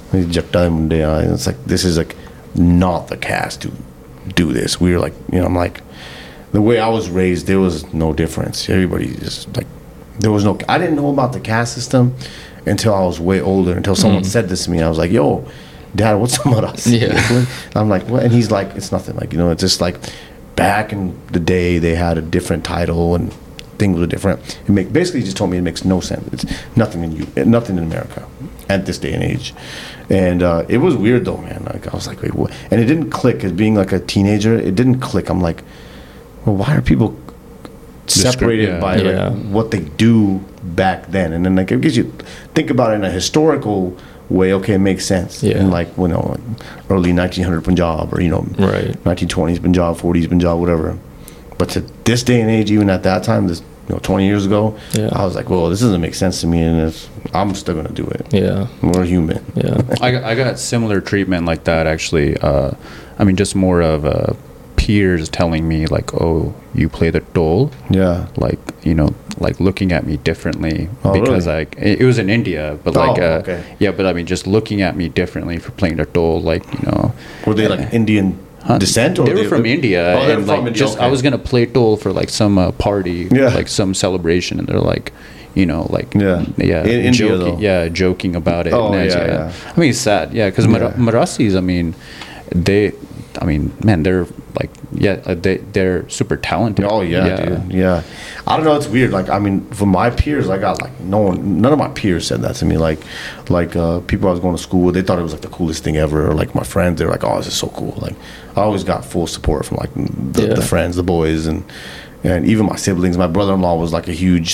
And it's like this is like not the cast to do this. We were like, you know, I'm like, the way I was raised, there was no difference. Everybody just like. There was no. I didn't know about the caste system until I was way older. Until someone said this to me, I was like, "Yo, Dad, what's up with us?" Yeah. I'm like, "What?" And he's like, "It's nothing. Like you know, it's just like back in the day they had a different title and things were different. Basically, he just told me it makes no sense. It's nothing in America at this day and age." And it was weird though, man. Like I was like, "Wait, what?" And it didn't click. As being like a teenager, it didn't click. I'm like, "Well, why are people?" separated yeah. by Yeah. like what they do back then, and then like it gives you think about it in a historical way. Okay, it makes sense. Yeah. In like you know, early 1900 Punjab, or you know, Right. 1920s Punjab, 40s Punjab, whatever. But to this day and age, even at that time, this 20 years ago, Yeah. I was like, well, this doesn't make sense to me, and I'm still gonna do it. Yeah. We're human. Yeah. I got similar treatment like that actually. I mean, just more of peers telling me like, "Oh, you play the dole," Yeah. like you know, like looking at me differently Oh, because really? like it was in India, but like okay. yeah, but I mean, just looking at me differently for playing the dole, like you know. Were they like Indian Huh? descent, or they were from India, Oh, they were and from like India, just I okay. was gonna play dole for like some party, Yeah. like some celebration, and they're like, you know, like Yeah. In India, though. joking about it. Oh, and that's- yeah. I mean, it's sad, yeah, because Yeah. Marasis, I mean, man, they're like they're super talented. Oh yeah, dude. Yeah. I don't know. It's weird. Like, I mean, from my peers, I got like none of my peers said that to me. Like people I was going to school with, they thought it was like the coolest thing ever. Or like my friends, they're like, oh, this is so cool. Like, I always got full support from like the friends, the boys, and even my siblings. My brother-in-law was like a huge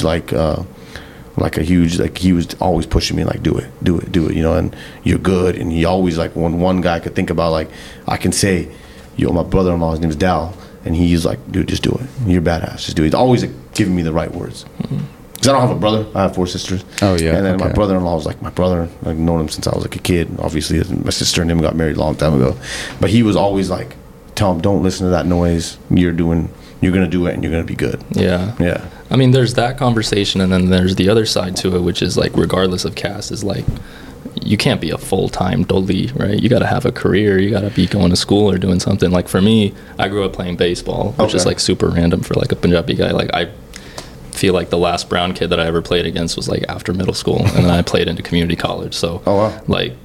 he was always pushing me like, do it, you know, and you're good. And he always, like, when one guy could think about, like, I can say, yo, my brother-in-law, his name is Dal, and he's like, dude, just do it, you're badass, just do it. He's always like, giving me the right words, because I don't have a brother, I have 4 sisters. Oh yeah. And then my brother-in-law was like my brother. I've known him since I was like a kid. Obviously my sister and him got married a long time ago, but he was always like, tell him, don't listen to that noise, you're gonna do it and you're gonna be good. Yeah. I mean, there's that conversation, and then there's the other side to it, which is like, regardless of caste, is like, you can't be a full-time doli, right? You got to have a career. You got to be going to school or doing something. Like for me, I grew up playing baseball, which is like super random for like a Punjabi guy. Like, I feel like the last brown kid that I ever played against was like after middle school, and then I played into community college. So like,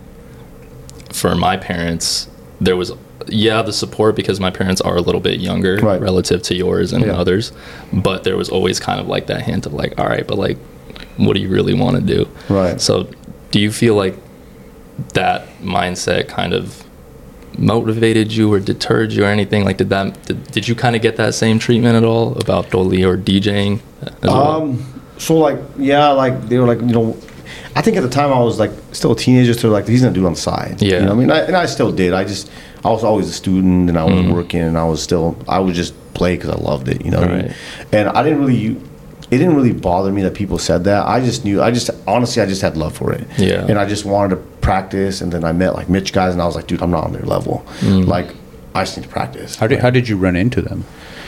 for my parents, there was the support, because my parents are a little bit younger relative to yours and others, but there was always kind of like that hint of like, all right, but like, what do you really want to do? Right. So do you feel like that mindset kind of motivated you or deterred you or anything? Like, did you kind of get that same treatment at all about doli or DJing as well? So like, yeah, like they were like, you know, I think at the time I was like still a teenager, so like, he's gonna do it on the side. Yeah. You know what I mean? I still did. I was always a student, and I was working, and I would just play because I loved it, you know what I mean? And it didn't really bother me that people said that. Honestly, I just had love for it. Yeah. And I just wanted to practice, and then I met like Mitch guys, and I was like, dude, I'm not on their level. Like, I just need to practice. How did you run into them?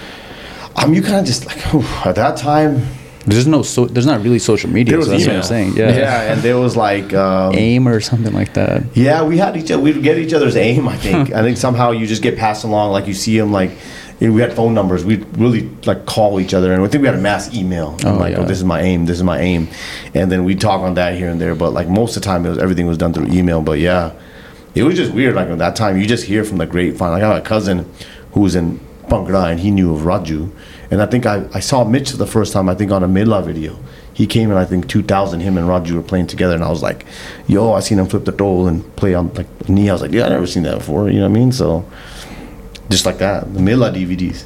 You kind of just like, at that time, there's not really social media. So that's what I'm saying. Yeah, and there was like AIM or something like that. Yeah, we would get each other's AIM. I think somehow you just get passed along. Like, you see them, like, we had phone numbers. We'd really like call each other, and I think we had a mass email. Oh, this is my AIM. This is my AIM, and then we'd talk on that here and there. But like, most of the time, everything was done through email. But yeah, it was just weird. Like, at that time, you just hear from the grapevine. Like, I have a cousin who was in Bhangra, and he knew of Raju. And I think I saw Mitch for the first time, I think, on a Midla video. He came in, I think, 2000. Him and Raju were playing together, and I was like, yo, I seen him flip the toll and play on like knee. I was like, yeah, I never seen that before. You know what I mean? So just like that, the Midla DVDs.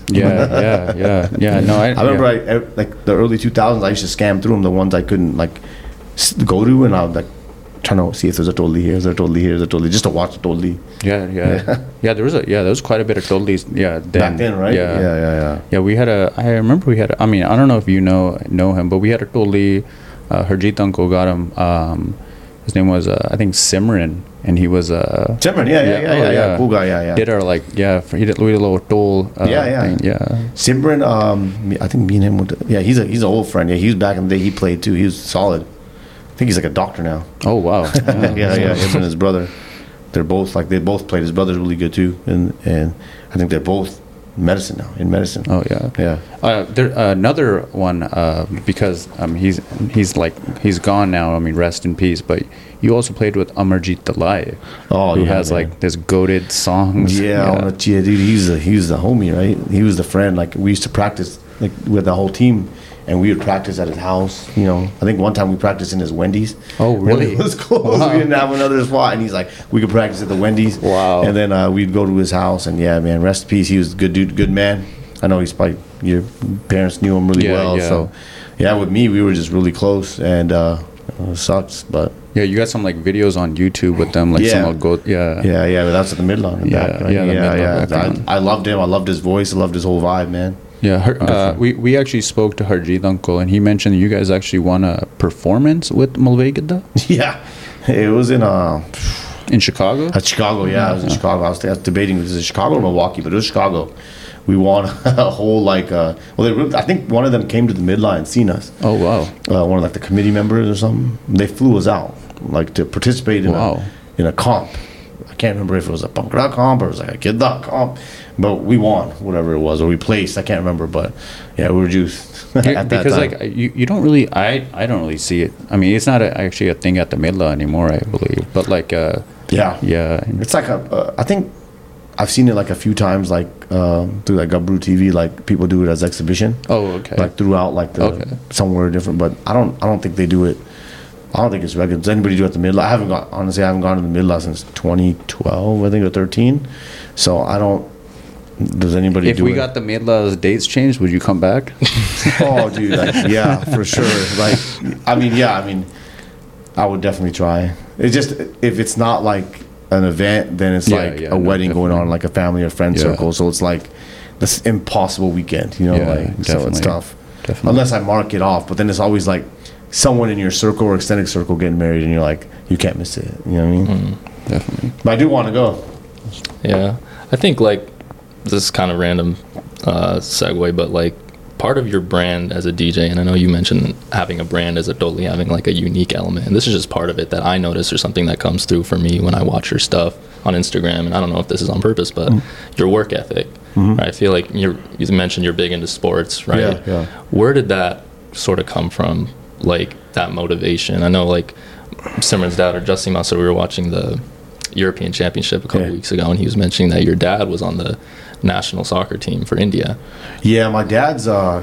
Yeah. No, I remember like the early 2000s, I used to scam through them, the ones I couldn't like go to, and I would like trying to see if there's a totally here, there's a totally here, there's a totally, just to watch the totally. Yeah. There was quite a bit of totallys. Yeah, back then, right? Yeah. I remember we had. I mean, I don't know if you know him, but we had a totally. Harjeet uncle got him. His name was I think Simran, and he was Simran. Yeah, cool guy. Yeah. Did our we did a little toll. Thing. Simran. I think me and him would. Yeah, he's an old friend. Yeah, he was back in the day. He played too. He was solid. I think he's like a doctor now. Oh wow! Yeah. Him and his brother, they both played. His brother's really good too, and I think they're both in medicine. Oh yeah. There another one because he's gone now. I mean, rest in peace. But you also played with Amarjeet Dalai. Oh, who has like this goated songs. Yeah, dude, he's the homie, right? He was the friend. Like, we used to practice like with the whole team. And we would practice at his house, you know. I think one time we practiced in his Wendy's. Oh, really? When it was closed. Wow. We didn't have another spot. And he's like, we could practice at the Wendy's. Wow. And then we'd go to his house. And yeah, man, rest in peace. He was a good dude, good man. I know he's probably, your parents knew him really well. Yeah. So, yeah, with me, we were just really close. And it sucks, but. Yeah, you got some like videos on YouTube with them, like some goat. Yeah, but that's at the Midland. I loved him. I loved his voice. I loved his whole vibe, man. Yeah, we actually spoke to Harjeet uncle, and he mentioned you guys actually won a performance with Malvegida. Yeah, it was in Chicago. At Chicago, yeah, it was in Chicago. I was debating was it Chicago or Milwaukee, but it was Chicago. We won a whole I think one of them came to the midline and seen us. Oh wow! One of like the committee members or something. They flew us out like to participate in a comp. I can't remember if it was a punk rock comp or it was like a kid rock comp. But we won, whatever it was, or we placed. I can't remember, but yeah, we were juiced at that because time. Like you don't really, I don't really see it. I mean, it's not actually a thing at the Midla anymore, I believe. But like, yeah, it's like I think I've seen it like a few times, like through like Gabru TV, like people do it as exhibition. Oh, okay. Like throughout, like somewhere different. But I don't think they do it. I don't think it's regular. Does anybody do it at the Midla? I haven't gone to the Midla since 2012, I think, or 13. So I don't. Does anybody If do it? we got the Midla's dates changed, would you come back? Oh, dude, like, yeah, for sure. Like, I mean, I would definitely try. It's just, if it's not like an event, then it's a wedding going on, like a family or friend circle. So it's like this impossible weekend, you know, so it's tough. Definitely. Unless I mark it off, but then it's always like someone in your circle or extended circle getting married, and you're like, you can't miss it. You know what I mean? Definitely. But I do want to go. Yeah, I think like this is kind of random segue, but like part of your brand as a DJ, and I know you mentioned having a brand as a totally having like a unique element, and this is just part of it that I notice, or something that comes through for me when I watch your stuff on Instagram, and I don't know if this is on purpose, but your work ethic. Right? I feel like you mentioned you're big into sports, right? Yeah. Where did that sort of come from, like that motivation? I know like Simran's dad, or Justin Massa, we were watching the European Championship a couple weeks ago, and he was mentioning that your dad was on the national soccer team for India. Yeah, my dad's my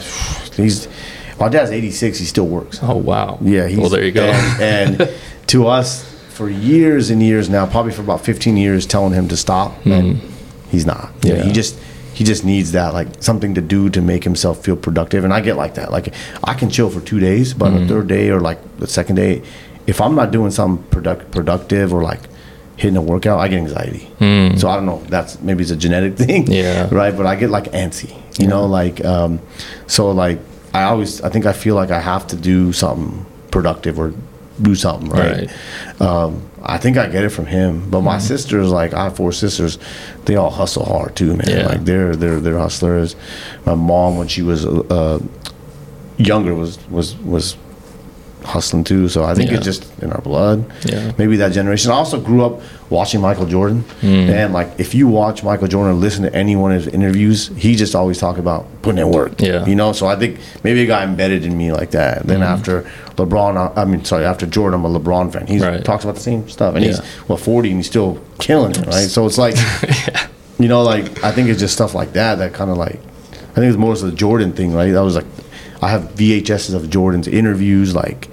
dad's 86. He still works. Oh wow. Yeah. Well, there you go. And to us, for years and years now, probably for about 15 years, telling him to stop, and he's not. Yeah. He just needs that, like, something to do to make himself feel productive. And I get like that. Like, I can chill for 2 days, but on the third day or like the second day, if I'm not doing something productive or like hitting a workout, I get anxiety. So I don't know. Maybe it's a genetic thing. Yeah. Right. But I get like antsy. You know, like so like I think I feel like I have to do something productive or do something. Right. I think I get it from him. But my sisters, like I have 4 sisters, they all hustle hard too, man. Yeah. Like they're hustlers. My mom, when she was younger, was hustling too. So I think it's just in our blood. Yeah. Maybe that generation. I also grew up watching Michael Jordan, and like if you watch Michael Jordan, listen to any one of his interviews, he just always talk about putting in work. Yeah. You know, so I think maybe it got embedded in me like that. Then after after Jordan, I'm a LeBron fan. He talks about the same stuff, and he's 40 and he's still killing it, right? So it's like, you know, like I think it's just stuff like that kind of like, I think it's more of the Jordan thing, right? That was like, I have VHSs of Jordan's interviews, like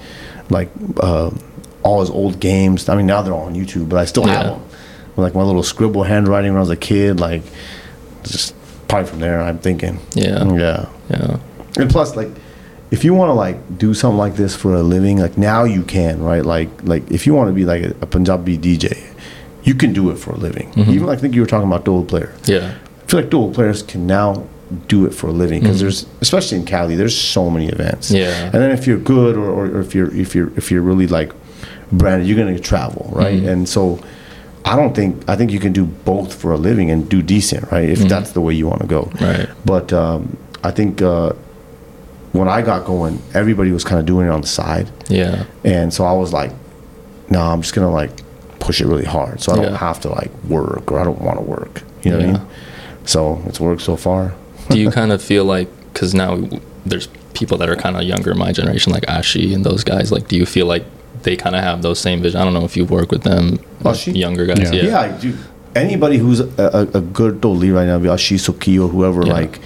all his old games. I mean, now they're all on YouTube, but I still have them. Like my little scribble handwriting when I was a kid, like just probably from there, I'm thinking. Yeah. And plus, like, if you want to like do something like this for a living, like now you can, right? Like if you want to be like a Punjabi DJ, you can do it for a living. Even like, I think you were talking about dual player. Yeah. I feel like dual players can now do it for a living because there's, especially in Cali, there's so many events. Yeah. And then if you're good or if you're really like branded, you're gonna travel, right? And so I think you can do both for a living and do decent, right? If that's the way you want to go. Right. But I think when I got going, everybody was kind of doing it on the side. Yeah. And so I was like, no, I'm just gonna like push it really hard, so I don't have to like work, or I don't want to work. You know what I mean? So it's worked so far. Do you kind of feel like, because now there's people that are kind of younger, my generation, like Ashi and those guys, like, do you feel like they kind of have those same vision? I don't know if you've worked with them, Ashi? younger guys. Yeah, I do. Anybody who's a good Doli right now, Ashi, Suki, or whoever, like,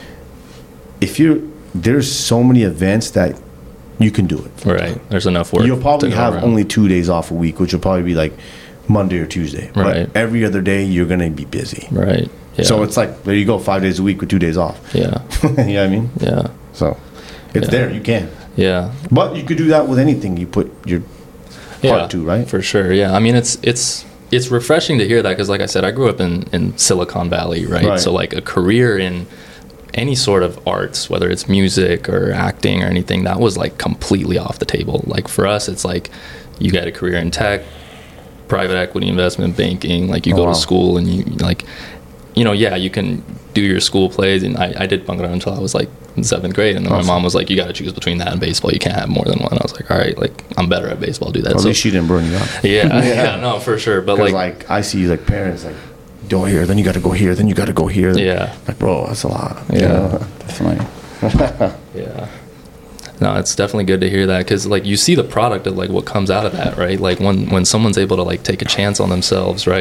there's so many events that you can do it. Right. There's enough work. You'll probably to go have around. only 2 days off a week, which will probably be like Monday or Tuesday. Right. But every other day, you're going to be busy. Right. Yeah. So it's like, there you go, 5 days a week with 2 days off. Yeah. You know what I mean? Yeah. So it's there, you can. Yeah. But you could do that with anything you put your heart to, right? For sure. Yeah. I mean, it's refreshing to hear that, because like I said, I grew up in Silicon Valley, right? So like a career in any sort of arts, whether it's music or acting or anything, that was like completely off the table. Like for us, it's like you get a career in tech, private equity, investment banking, like you go to school and you like, you know, you can do your school plays, and I did Bhangra until I was like in 7th grade, and then my mom was like, you got to choose between that and baseball, you can't have more than one. I was like, all right, like I'm better at baseball, do that. Well, at so least she didn't burn you up. yeah, no, for sure. But like I see like parents like, go here, then you got to go here, then you got to go here. Yeah. Like, bro, that's a lot. Yeah, definitely. Yeah. No, it's definitely good to hear that, because like you see the product of like what comes out of that, right? Like when someone's able to like take a chance on themselves, right?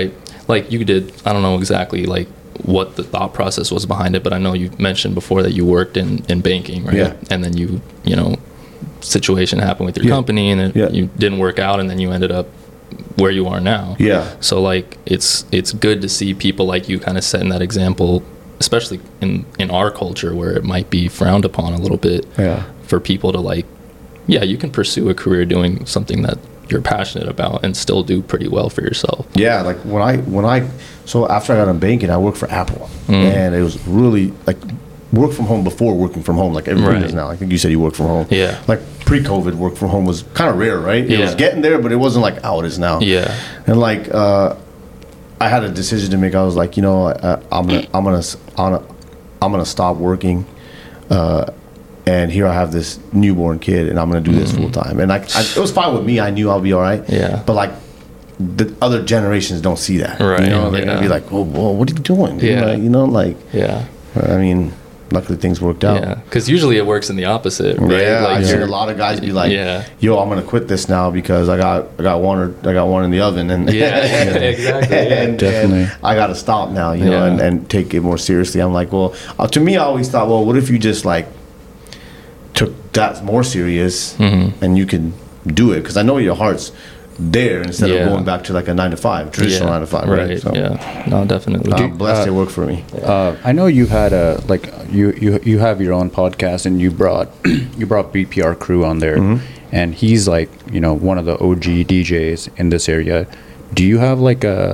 like you did, I don't know exactly like what the thought process was behind it, but I know you mentioned before that you worked in banking, right? Yeah. And then you know, situation happened with your company and you didn't work out, and then you ended up where you are now. Yeah. So like it's good to see people like you kind of setting that example, especially in our culture where it might be frowned upon a little bit. Yeah. For people to like, yeah, you can pursue a career doing something that you're passionate about and still do pretty well for yourself. Yeah, like so after I got in banking, I worked for Apple, and it was really like work from home before working from home, like everybody does now. I think you said you work from home. Yeah. Like pre-COVID, work from home was kind of rare, right? It was getting there, but it wasn't like how it is now. Yeah. And like I had a decision to make. I was like, you know, I'm gonna stop working. And here I have this newborn kid, and I'm going to do this full time. And it was fine with me. I knew I'll be all right. Yeah. But like the other generations don't see that. Right. You know, they're going to be like, "Oh, whoa, what are you doing?" Yeah. Like, you know, like. Yeah. I mean, luckily things worked out. Yeah. Because usually it works in the opposite, right? Yeah. Like I've seen a lot of guys be like, Yeah. "Yo, I'm going to quit this now because I got one in the oven." And Exactly. and Definitely. I got to stop now, you know, Yeah. and take it more seriously. I'm like, well, to me, I always thought, well, what if you just like took that more serious and you can do it, because I know your heart's there instead of going back to like a 9 to 5 traditional 9 to 5, right? So, yeah, no, definitely. I'm blessed it worked for me. I know you had you have your own podcast, and you brought BPR Crew on there, and he's like, you know, one of the OG DJs in this area. Do you have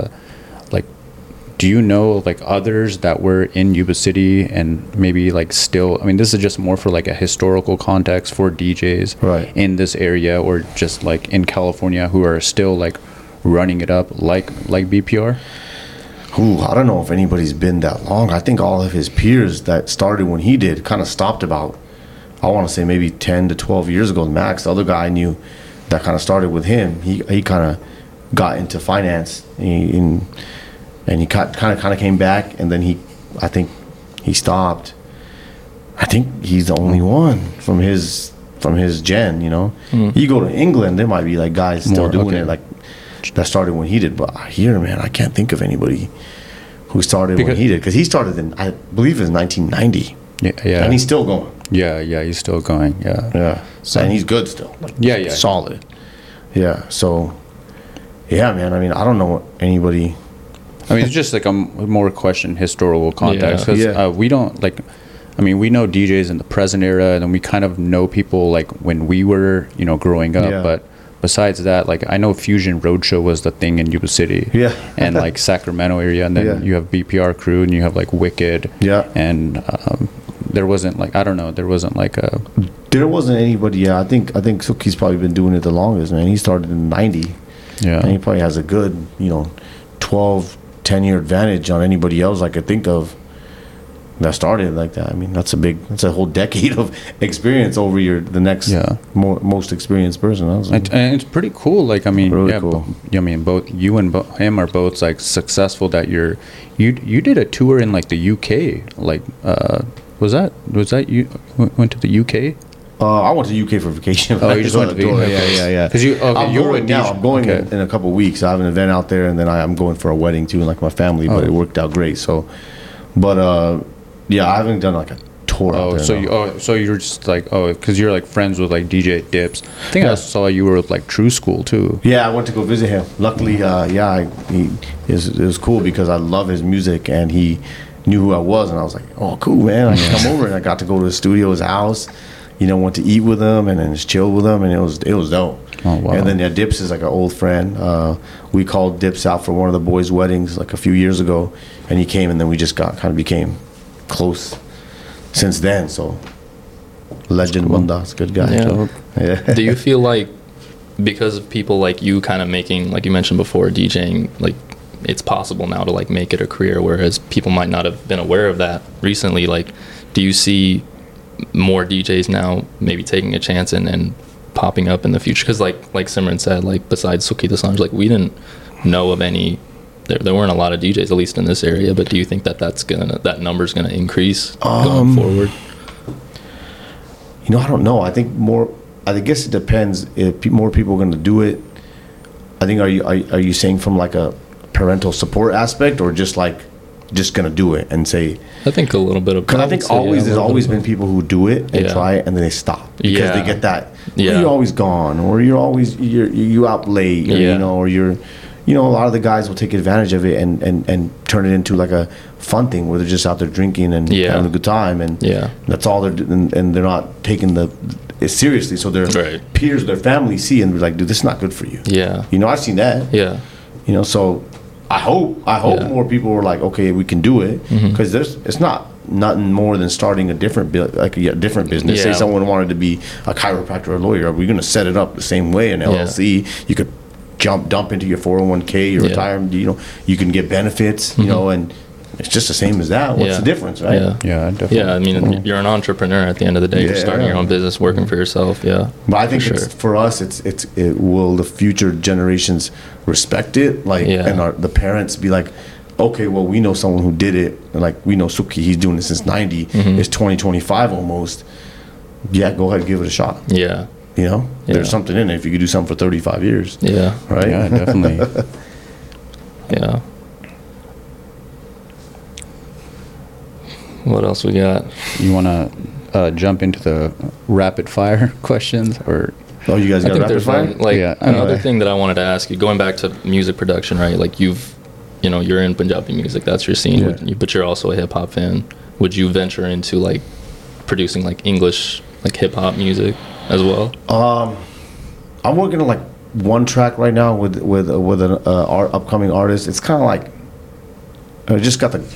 do you know like others that were in Yuba City and maybe like still, I mean, this is just more for like a historical context for DJs in this area, or just like in California, who are still like running it up like BPR? Ooh, I don't know if anybody's been that long. I think all of his peers that started when he did kind of stopped about, I want to say maybe 10 to 12 years ago. Max, the other guy I knew that kind of started with him, he kind of got into finance and he kind of came back, and then I think he stopped. I think he's the only one from his gen, you know. You go to England, there might be like guys still doing it like that started when he did, but here, man, I can't think of anybody who started when he did, because he started in, I believe it was 1990. Yeah. And he's still going. Yeah, he's still going. Yeah. So, and he's good still. Like, solid. Yeah. So, yeah, man. I mean, I don't know anybody. I mean, it's just like a more question historical context, because we don't like. I mean, we know DJs in the present era, and then we kind of know people like when we were, you know, growing up. Yeah. But besides that, like I know Fusion Roadshow was the thing in Yuba City, and like Sacramento area, and then you have BPR Crew, and you have like Wicked, and there wasn't like, I don't know, there wasn't anybody. Yeah, I think Suki's probably been doing it the longest, man. He started in '90. Yeah, and he probably has a good, 10-year advantage on anybody else I could think of that started like that. I mean, that's a whole decade of experience over the next most experienced person. And it's pretty cool. Like, I mean, really cool. I mean, both you and him are both like successful. That you did a tour in like the UK. Like, was that you went to the UK? I went to the UK for vacation. Oh, you just went to vacation? Yeah. Because I'm going in a couple of weeks. I have an event out there, and then I'm going for a wedding too, like my family. But it worked out great. So, I haven't done like a tour out there. So you're just like, because you're like friends with like DJ Dips. I think I saw you were with like True School too. Yeah, I went to go visit him. Luckily, it was cool because I love his music, and he knew who I was, and I was like, oh, cool, man. I can come over, and I got to go to the studio, his house. Went to eat with him and then just chilled with him, and it was dope. Oh, wow. And then Dips is like an old friend. We called Dips out for one of the boys' weddings like a few years ago, and he came, and then we just became close since then. So legend, cool. Munda's good guy. Yeah. Do you feel like because of people like you kind of making, like you mentioned before, DJing, like it's possible now to like make it a career, whereas people might not have been aware of that recently? Like, do you see more DJs now maybe taking a chance and popping up in the future? Because like Simran said, like besides Suki Dosanjh, like we didn't know of any. There weren't a lot of DJs, at least in this area. But do you think that number's gonna increase going forward? I don't know. I think more. I guess it depends if more people are gonna do it. I think are you saying from like a parental support aspect, or just like just gonna do it and say? I think a little bit of. Because I think there's always been people who do it and Yeah. try it and then they stop because Yeah. they get that. Yeah. Well, you're always gone, or you out late, or, Yeah. you know, or you're. You know, a lot of the guys will take advantage of it and turn it into like a fun thing where they're just out there drinking and Yeah. having a good time, and Yeah. that's all they're doing, and they're not taking it seriously. So their Right. peers, their family see and be like, dude, this is not good for you. Yeah. You know, I've seen that. Yeah. You know, so I hope Yeah. more people were like, okay, we can do it, because it's not nothing more than starting a different different business. Yeah. Say someone wanted to be a chiropractor or a lawyer, are we going to set it up the same way in LLC? You could dump into your 401k, your Yeah. retirement. You know, you can get benefits. You know, and it's just the same as that. What's Yeah. the difference, right? Yeah. Yeah, definitely. Yeah, I mean, you're an entrepreneur at the end of the day. You're Yeah. starting your own business, working for yourself. Yeah. But I think For it's, sure. for us, will the future generations respect it? Like, Yeah. and the parents be like, okay, well, we know someone who did it. And like, we know Suki, he's doing it since 90. It's 2025 almost. Yeah, go ahead, give it a shot. Yeah. You know, Yeah. there's something in it if you could do something for 35 years. Yeah. Right? Yeah, definitely. Yeah. What else we got? You want to jump into the rapid fire questions, or Oh, you guys I got think rapid there's fire? one, like Yeah. another Okay. thing that I wanted to ask you, going back to music production, right? Like you're in Punjabi music, that's your scene, Yeah. but you're also a hip hop fan. Would you venture into like producing like English, like hip hop music as well? I'm working on like one track right now with an upcoming artist. It's kind of like I just got the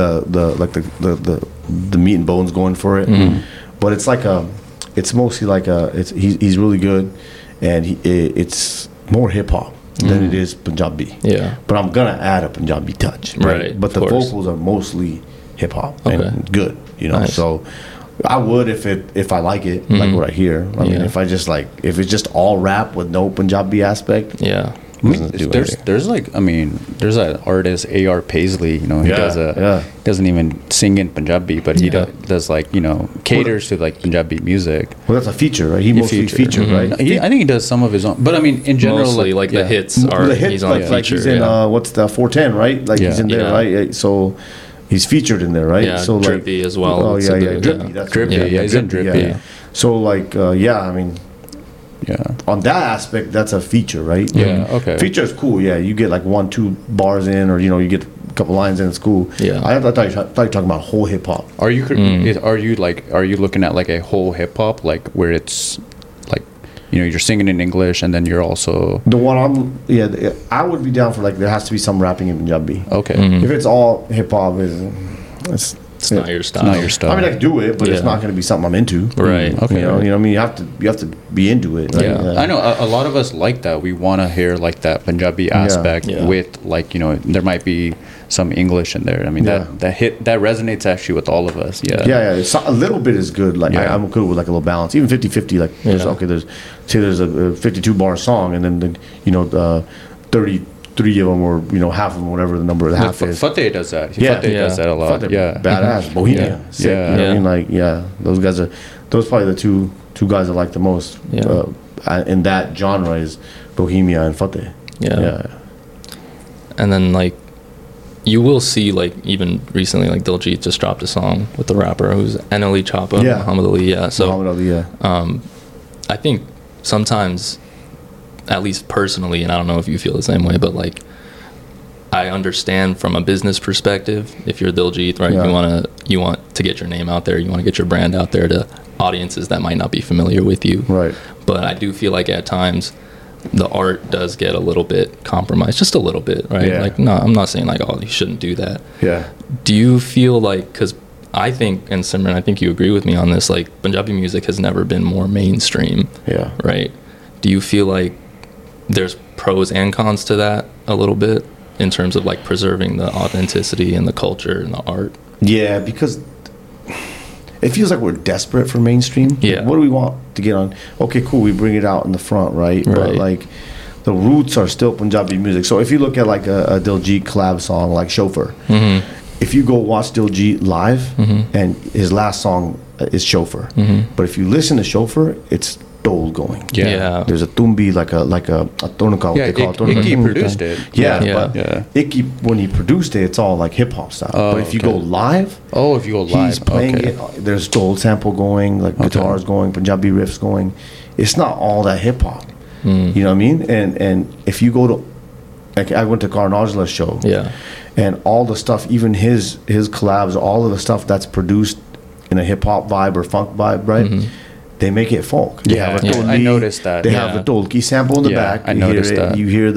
meat and bones going for it, but it's like it's mostly like he's really good, and it's more hip hop than it is Punjabi. Yeah. But I'm gonna add a Punjabi touch, Right, But of the course. vocals are mostly hip hop Okay. and good, you know. Nice. So I would if I like it, like what I hear. I mean, Yeah. if it's just all rap with no Punjabi aspect, Yeah. I mean, doesn't do there's anything. there's an artist A.R. Paisley. You know, he Yeah. doesn't even sing in Punjabi, but he Yeah. does like caters to like Punjabi music. well, that's a feature, right? He mostly featured, right? I think he does some of his own, but I mean, in general, Mostly like the yeah. hits are The hits, he's on like, a like feature. he's in yeah. what's the 410, right? Like he's Yeah. in there, Yeah. right? So he's featured in there, right? Yeah, so Drippy as well. Oh So yeah, the- yeah, Drippy. yeah. That's Drippy, right. yeah, he's in Drippy. Yeah. So like, yeah, I mean, Yeah. on that aspect, that's a feature, right? Yeah, okay. Feature is cool. Yeah, you get like 1-2 bars in, or you get a couple lines in. It's cool. Yeah. I thought you were talking about whole hip hop. Are you are you looking at like a whole hip hop, like where it's like you're singing in English and then you're also The one I would be down for, like, there has to be some rapping in Punjabi. okay? If it's all hip hop, It's not your style. Not your style. I mean, I can do it, but it's Yeah. not going to be something I'm into. Right. Okay. You know what I mean? You have to be into it. Right? Yeah. I know a lot of us like that. We want to hear like that Punjabi aspect Yeah. with like there might be some English in there. I mean Yeah. that resonates actually with all of us. Yeah. Yeah. It's a little bit is good. Like Yeah. I'm good with like a little balance, even 50-50. Like there's there's a 52 bar song, and then 33 of them, or half of them, whatever the number of the half is. Fateh does that. Yeah. Fateh does that a lot. Fuck, they're Yeah. badass. Bohemia. Yeah. Sick. Yeah. You know what I Yeah. mean? Like, yeah, those guys are probably the two guys I like the most. Yeah. In that genre is Bohemia and Fateh. Yeah. And then like you will see like even recently like Diljit just dropped a song with the rapper who's NLE Choppa, Yeah. Muhammad Ali. Yeah. So Muhammad Ali, yeah. I think sometimes, at least personally, and I don't know if you feel the same way, but like I understand from a business perspective, if you're Diljit, right, Yeah. you want to get your name out there, you want to get your brand out there to audiences that might not be familiar with you. Right. But I do feel like at times the art does get a little bit compromised, just a little bit, right? Yeah. Like, no, I'm not saying like, oh, you shouldn't do that. Yeah. Do you feel like, because I think, and Simran, I think you agree with me on this, like Punjabi music has never been more mainstream, Yeah. right? Do you feel like there's pros and cons to that a little bit in terms of like preserving the authenticity and the culture and the art? Yeah, because it feels like we're desperate for mainstream. Yeah. Like, what do we want to get on? Okay, cool. We bring it out in the front, right? But Right. like, the roots are still Punjabi music. So if you look at like a Diljit collab song like Chauffeur, if you go watch Diljit live, and his last song is Chauffeur, but if you listen to Chauffeur, it's dole going. Yeah. There's a tumbi, like a tonica, what Yeah, they call it. Icky Tonica. produced it. Yeah, Yeah. but Yeah. Icky, when he produced it, it's all like hip hop style. Oh, but if you okay. go live, Oh, if you go live, he's playing okay. it. There's dole sample going, like guitars going, Punjabi riffs going. It's not all that hip hop. You know what I mean? And if you go to, like, I went to Karan Aujla's show. Yeah. And all the stuff, even his collabs, all of the stuff that's produced in a hip hop vibe or funk vibe, right? They make it folk. They Yeah, have a yeah, I dolki, noticed that. They Yeah. have a dolki sample in the Yeah, back. I You noticed hear it, that. You hear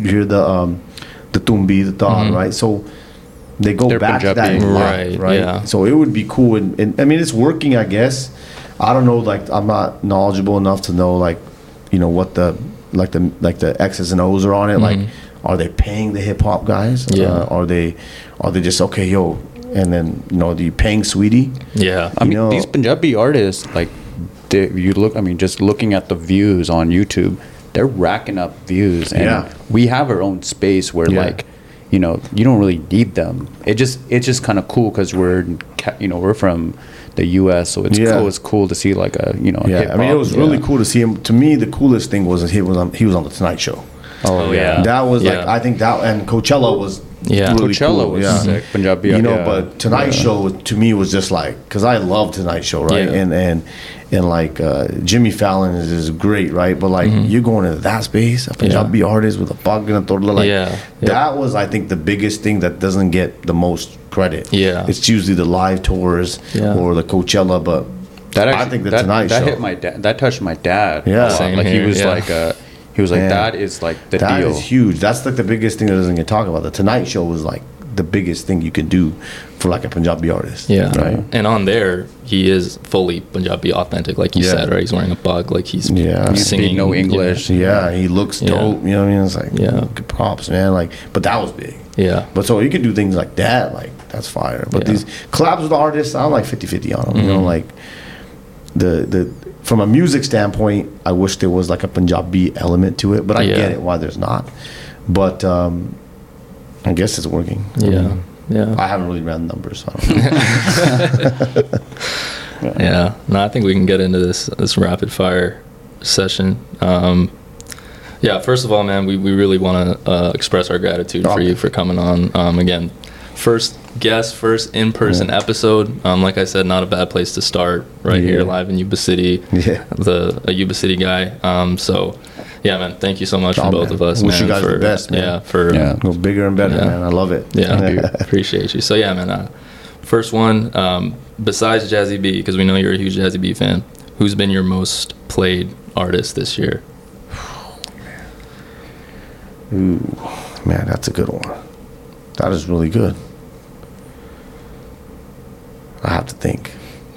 the tumbi, the dad, right? So they go They're back to that Punjabi. a lot, Right, right? yeah. So it would be cool, and I mean, it's working, I guess. I don't know, like, I'm not knowledgeable enough to know, like, you know, what the X's and O's are on it. Like, are they paying the hip hop guys? Yeah. Are they just okay, yo? And then, you know, you paying Sweetie? Yeah. I mean, You know- these Punjabi artists, like, you look. I mean, just looking at the views on YouTube, they're racking up views, and Yeah. we have our own space where, Yeah. like, you know, you don't really need them. It's just kind of cool because we're from the U.S., so it's Yeah. cool. It's cool to see like a Yeah, hip-hop, I mean, it was really yeah. cool to see him. To me, the coolest thing was he was on the Tonight Show. Oh, yeah. That was like, Yeah. I think that, and Coachella was Yeah. really Coachella cool. was yeah. sick. Punjabi, You know, yeah. but Tonight Show to me was just like, because I love Tonight Show, right? Yeah. And like Jimmy Fallon is great, right? But like you're going into that space, a Punjabi artist with a pug and a torla, like Yeah. that was, I think, the biggest thing that doesn't get the most credit. Yeah. It's usually the live tours Yeah. or the Coachella, but That I think the Tonight that Show. hit my dad. That touched my dad. Yeah. a lot. Same like here, he was yeah. like he was like Man. that is like the That deal. is huge. That's like the biggest thing that doesn't get talked about. The Tonight Show was like the biggest thing you can do for like a Punjabi artist. Yeah. Right. And on there, he is fully Punjabi authentic, like you Yeah. said, right? He's wearing a bug, like he's Yeah. You singing. speak no English. Yeah, he looks Yeah. dope. You know what I mean? It's like, Yeah. good props, man. Like, but that was big. Yeah. But so you can do things like that. Like, that's fire. But Yeah. these collabs with artists, I'm like 50-50 on them. You know, like the from a music standpoint, I wish there was like a Punjabi element to it. But I Yeah. get it why there's not. But I guess it's working. I Yeah. mean, Yeah. I haven't really ran the numbers. So I don't know. Yeah. No, I think we can get into this rapid fire session. Yeah, first of all, man, we really want to express our gratitude for Okay. you for coming on. Again, first guest, first in-person episode. Like I said, not a bad place to start right Yeah. here live in Yuba City. Yeah. A Yuba City guy. So, yeah, man, thank you so much Oh, from both man. of us, Wish man. you guys for, the best, man. Yeah, for Yeah. Go bigger and better, Yeah. man. I love it. yeah, appreciate you. So yeah, man. First one, besides Jazzy B, because we know you're a huge Jazzy B fan. Who's been your most played artist this year? Ooh, man, that's a good one. That is really good. I have to think.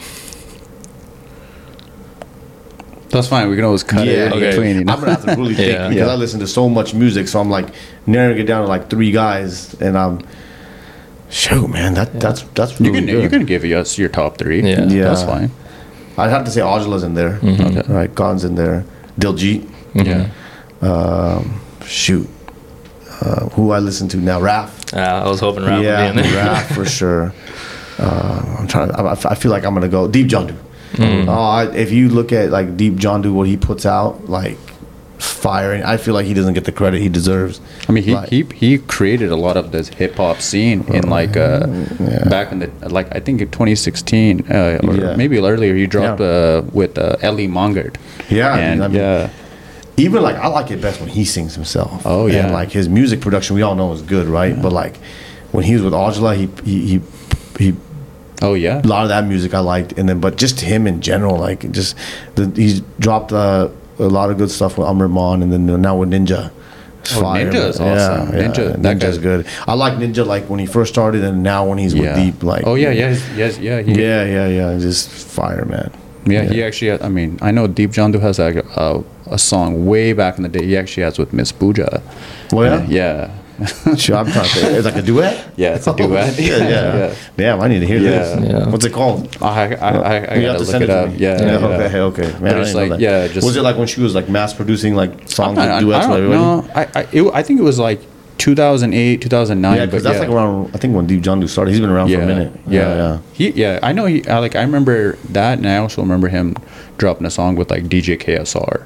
That's fine. We can always cut it in okay. between. You know? I'm gonna have to really think Yeah. because Yeah. I listen to so much music, so I'm like narrowing it down to like 3 guys, and I'm shoot, man, that's You really can good. you can give us your top 3. Yeah. Yeah. That's fine. I'd have to say Aujla's in there, Okay. right? Khan's in there, Diljit. Yeah. Shoot, who I listen to now, Raf. I was hoping Rap would be Yeah, in there. Raf for sure. I'm trying. I feel like I'm gonna go Deep Jandu. If you look at like Deep Jandu, what he puts out, like firing, I feel like he doesn't get the credit he deserves. I mean, Like, he created a lot of this hip hop scene in like back in the like I think in 2016 or Yeah. maybe earlier. He dropped with Ellie Mongert. Yeah, and I mean, yeah, even like I like it best when he sings himself. Oh, yeah. and like his music production, we all know is good, right? But like when he was with Aujla, he oh yeah, a lot of that music I liked, and then but just him in general, like just he's dropped a lot of good stuff with Amrit Maan, and then now with Ninja. It's Oh, fire, Ninja is man. awesome. Ninja- that Ninja's guy- good. I like Ninja like when he first started, and now when he's with Deep, like oh yeah, yes, he, yeah, just fire, man. Yeah, he actually. I mean, I know Deep Jandu has like a song way back in the day. He actually has with Miss Pooja. Well, yeah, Yeah, sure, I'm trying to think. It's like a duet. yeah, it's a duet. Yeah. Damn, I need to hear Yeah. this. Yeah. What's it called? I You gotta have to look send it to up. me. Yeah. Okay. Man, But I it's didn't know like, that. yeah, just- Was it like when she was like mass producing like songs I and duets with don't everybody? know. I think it was like 2008, 2009. Yeah, because that's like around, I think, when Deep Jandu started. He's been around for a minute. I know I remember that, and I also remember him dropping a song with like DJ KSR.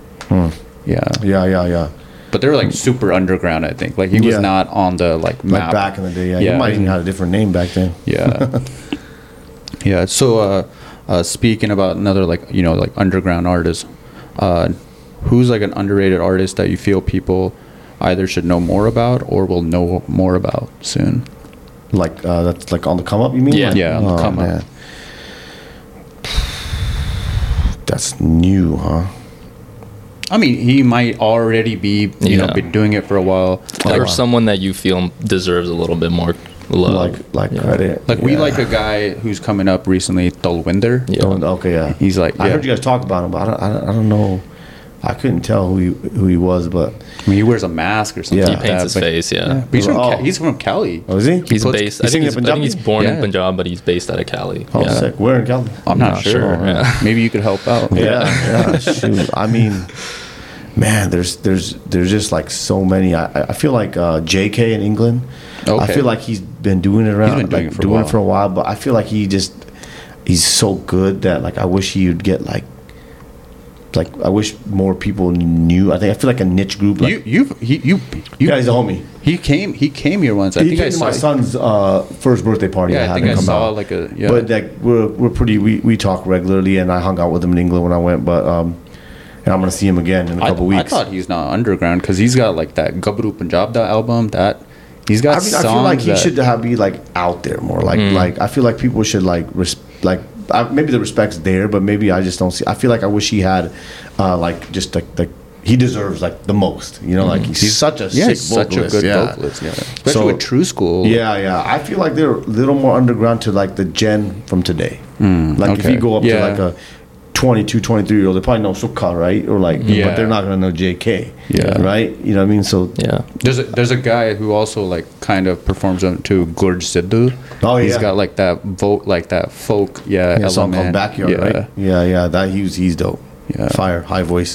Yeah. But they were like super underground, I think. Like he was not on the like map. Like back in the day, He might even have a different name back then. Yeah. Yeah. So speaking about another like underground artist, who's like an underrated artist that you feel people either should know more about or will know more about soon? Like that's like on the come up, you mean? Yeah. Yeah, on the come up. That's new, huh? I mean, he might already be, been doing it for a while. Or someone that you feel deserves a little bit more love. Like credit. Like we like a guy who's coming up recently, Dolwinder. Yeah. Okay, yeah. He's like, I heard you guys talk about him, but I don't know. I couldn't tell who he was, but I mean, he wears a mask or something. Yeah. He like paints that, his face, yeah. But he's from Cali. Oh, is he? He's based. I think he's born in Yeah. Punjab, but he's based out of Cali. Oh, sick. Where in Cali? I'm not sure. Yeah. Maybe you could help out. Yeah. Shoot. I mean, man, there's just like so many. I feel like JK in England. Okay. I feel like he's been doing it around. He's been doing like, it for a while. But I feel like he's so good that like I wish he would get like I wish more people knew. I feel like a niche group. Like, You yeah, he's a homie. He came here once. I He think came I to saw my son's first birthday party. Yeah, I had think him I come saw out. like a But like we're pretty. We talk regularly, and I hung out with him in England when I went. But and I'm gonna see him again in a couple weeks. I thought he's not underground because he's got like that Gabru Punjab album that he's got. I feel like he should be like out there more. Like I feel like people should maybe the respect's there, but maybe I just don't see. I feel like I wish he had just like he deserves like the most. Like he's such a sick such vocalist. a good vocalist. Yeah, especially with True School. Yeah. I feel like they're a little more underground to like the gen from today. If okay. you go up to Yeah. like a 22, 23-year-old, they probably know Sukha, right? Or like, but they're not gonna know JK. Yeah. Right. You know what I mean? So Yeah. There's a guy who also like kind of performs to Gurj Sidhu. Oh, He's yeah. got like that folk. Yeah. a song called element. Backyard, Yeah. right? Yeah. That he's dope. Yeah. Fire, high voice.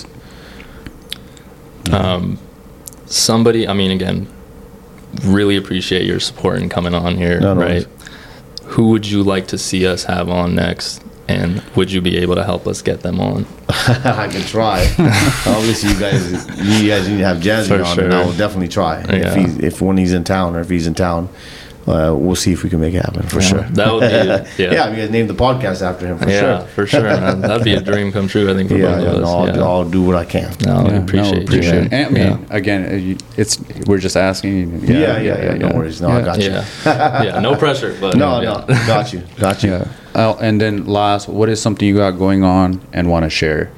Somebody, I mean, again, really appreciate your support and coming on here, No right? Who would you like to see us have on next? And would you be able to help us get them on? I can try. Obviously, you guys need to have Jazzy For on, sure. and I will definitely try. Yeah. If when he's in town, or if he's in town, we'll see if we can make it happen for sure. That would be, Yeah, I mean, name the podcast after him for yeah, sure. for sure. Man. That'd be a dream come true, I think, for both of us. I'll do what I can. No, we Yeah, appreciate no, you. it. And I mean, again, we're just asking. Yeah. No worries. No, I got you. Yeah, no pressure. But No, yeah. got you. Yeah. And then last, what is something you got going on and want to share?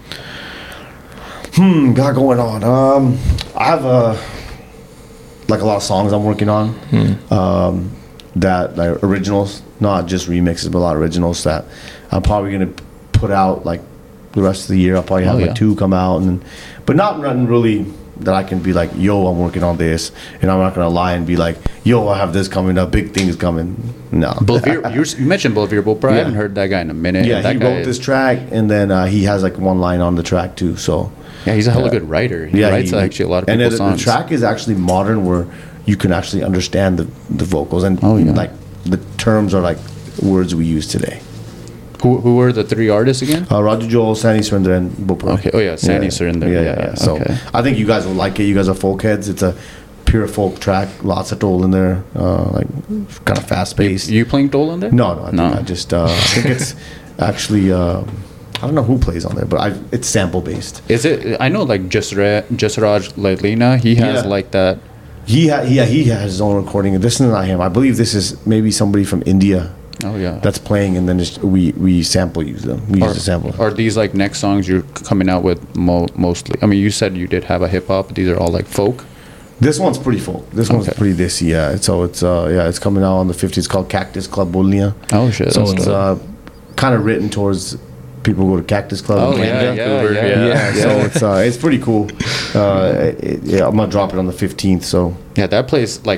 Got going on. I have a lot of songs I'm working on. That like originals, not just remixes, but a lot of originals that I'm probably gonna put out like the rest of the year. I'll probably have like 2 come out, but not nothing really that I can be like, yo, I'm working on this, and I'm not gonna lie and be like, yo, I have this coming up, big things coming. No. You mentioned Bolivir, but I haven't heard that guy in a minute. Yeah, that he guy wrote this track, and then he has like one line on the track too. So yeah, he's a hella good writer. He writes actually a lot of people's and songs. the track is actually modern, where you can actually understand the vocals, and like the terms are like words we use today. Who were the 3 artists again? Raju Joel, Sani Surinder, and Bhopal. Okay. Oh yeah, Sani Surinder. Yeah. So okay. I think you guys will like it. You guys are folk heads. It's a pure folk track. Lots of dole in there. Like kind of fast paced. You playing dole in there? No. I just I think it's actually I don't know who plays on there, but it's sample based. Is it? I know like Jasraj Lailina. He has like that. He has his own recording. This is not him. I believe this is maybe somebody from India. Oh yeah. That's playing, and then we sample use them. We use the sample. Are these like next songs you're coming out with mostly? I mean, you said you did have a hip hop. These are all like folk. This one's pretty folk. This one's pretty dissy. Yeah. So it's coming out on the 15th. It's called Cactus Club Bolnia. Oh shit. So it's kind of written towards people who go to Cactus Club. Oh in Canada. yeah. So it's pretty cool. I'm gonna drop it on the 15th. So yeah, that place like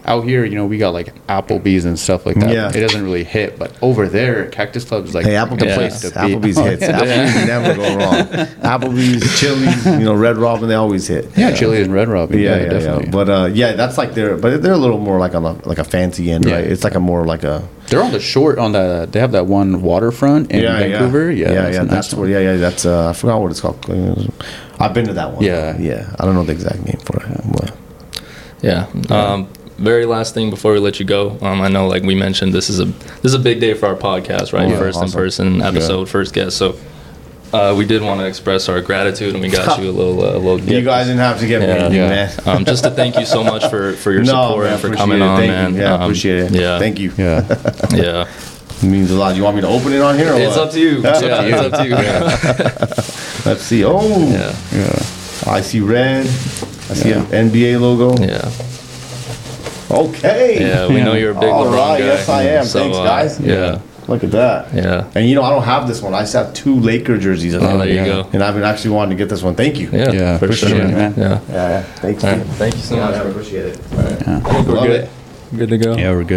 out here, you know, we got like Applebee's and stuff like that. Yeah. It doesn't really hit, but over there, Cactus Club is like Hey, the Applebee's, place to be. Applebee's hits. Applebee's never go wrong. Applebee's, Chili's, you know, Red Robin, they always hit. Yeah, Chili's and Red Robin. Yeah, Definitely. But yeah, that's like but they're a little more like on a fancy end, Yeah. right? It's like a more like a They're on the short they have that one waterfront in Vancouver. Yeah, that's a nice that's one. where. Yeah, that's I forgot what it's called. I've been to that one. Yeah. I don't know the exact name for it. But. Yeah. Very last thing before we let you go. I know, like we mentioned, this is a big day for our podcast, right? Yeah, First awesome. in person episode, first guest. So we did want to express our gratitude, and we got you a little gift. You guys didn't have to get me Yeah. anything, Yeah. man. Just to thank you so much for your support man, and for appreciate coming it. on, Thank man. You. Yeah, appreciate it. Yeah. Thank you. Yeah. Yeah. It means a lot. You want me to open it on here? Or It's what? up to you. It's up to you. Let's see. Oh, Yeah. I see red. I see an NBA logo. Yeah. Okay. Yeah. We know you're a big All LeBron right. guy. Yes, I am. So, Thanks, guys. Yeah. Look at that. Yeah. And you know, I don't have this one. I just have 2 Laker jerseys. Oh, there you go. And I've been actually wanting to get this one. Thank you. Yeah. Yeah, For appreciate sure, it, man. man. Yeah. Yeah. Thank you. All right. Thank you so Yeah, much. I appreciate it. I think we're Love good. it. Good to go. Yeah, we're good.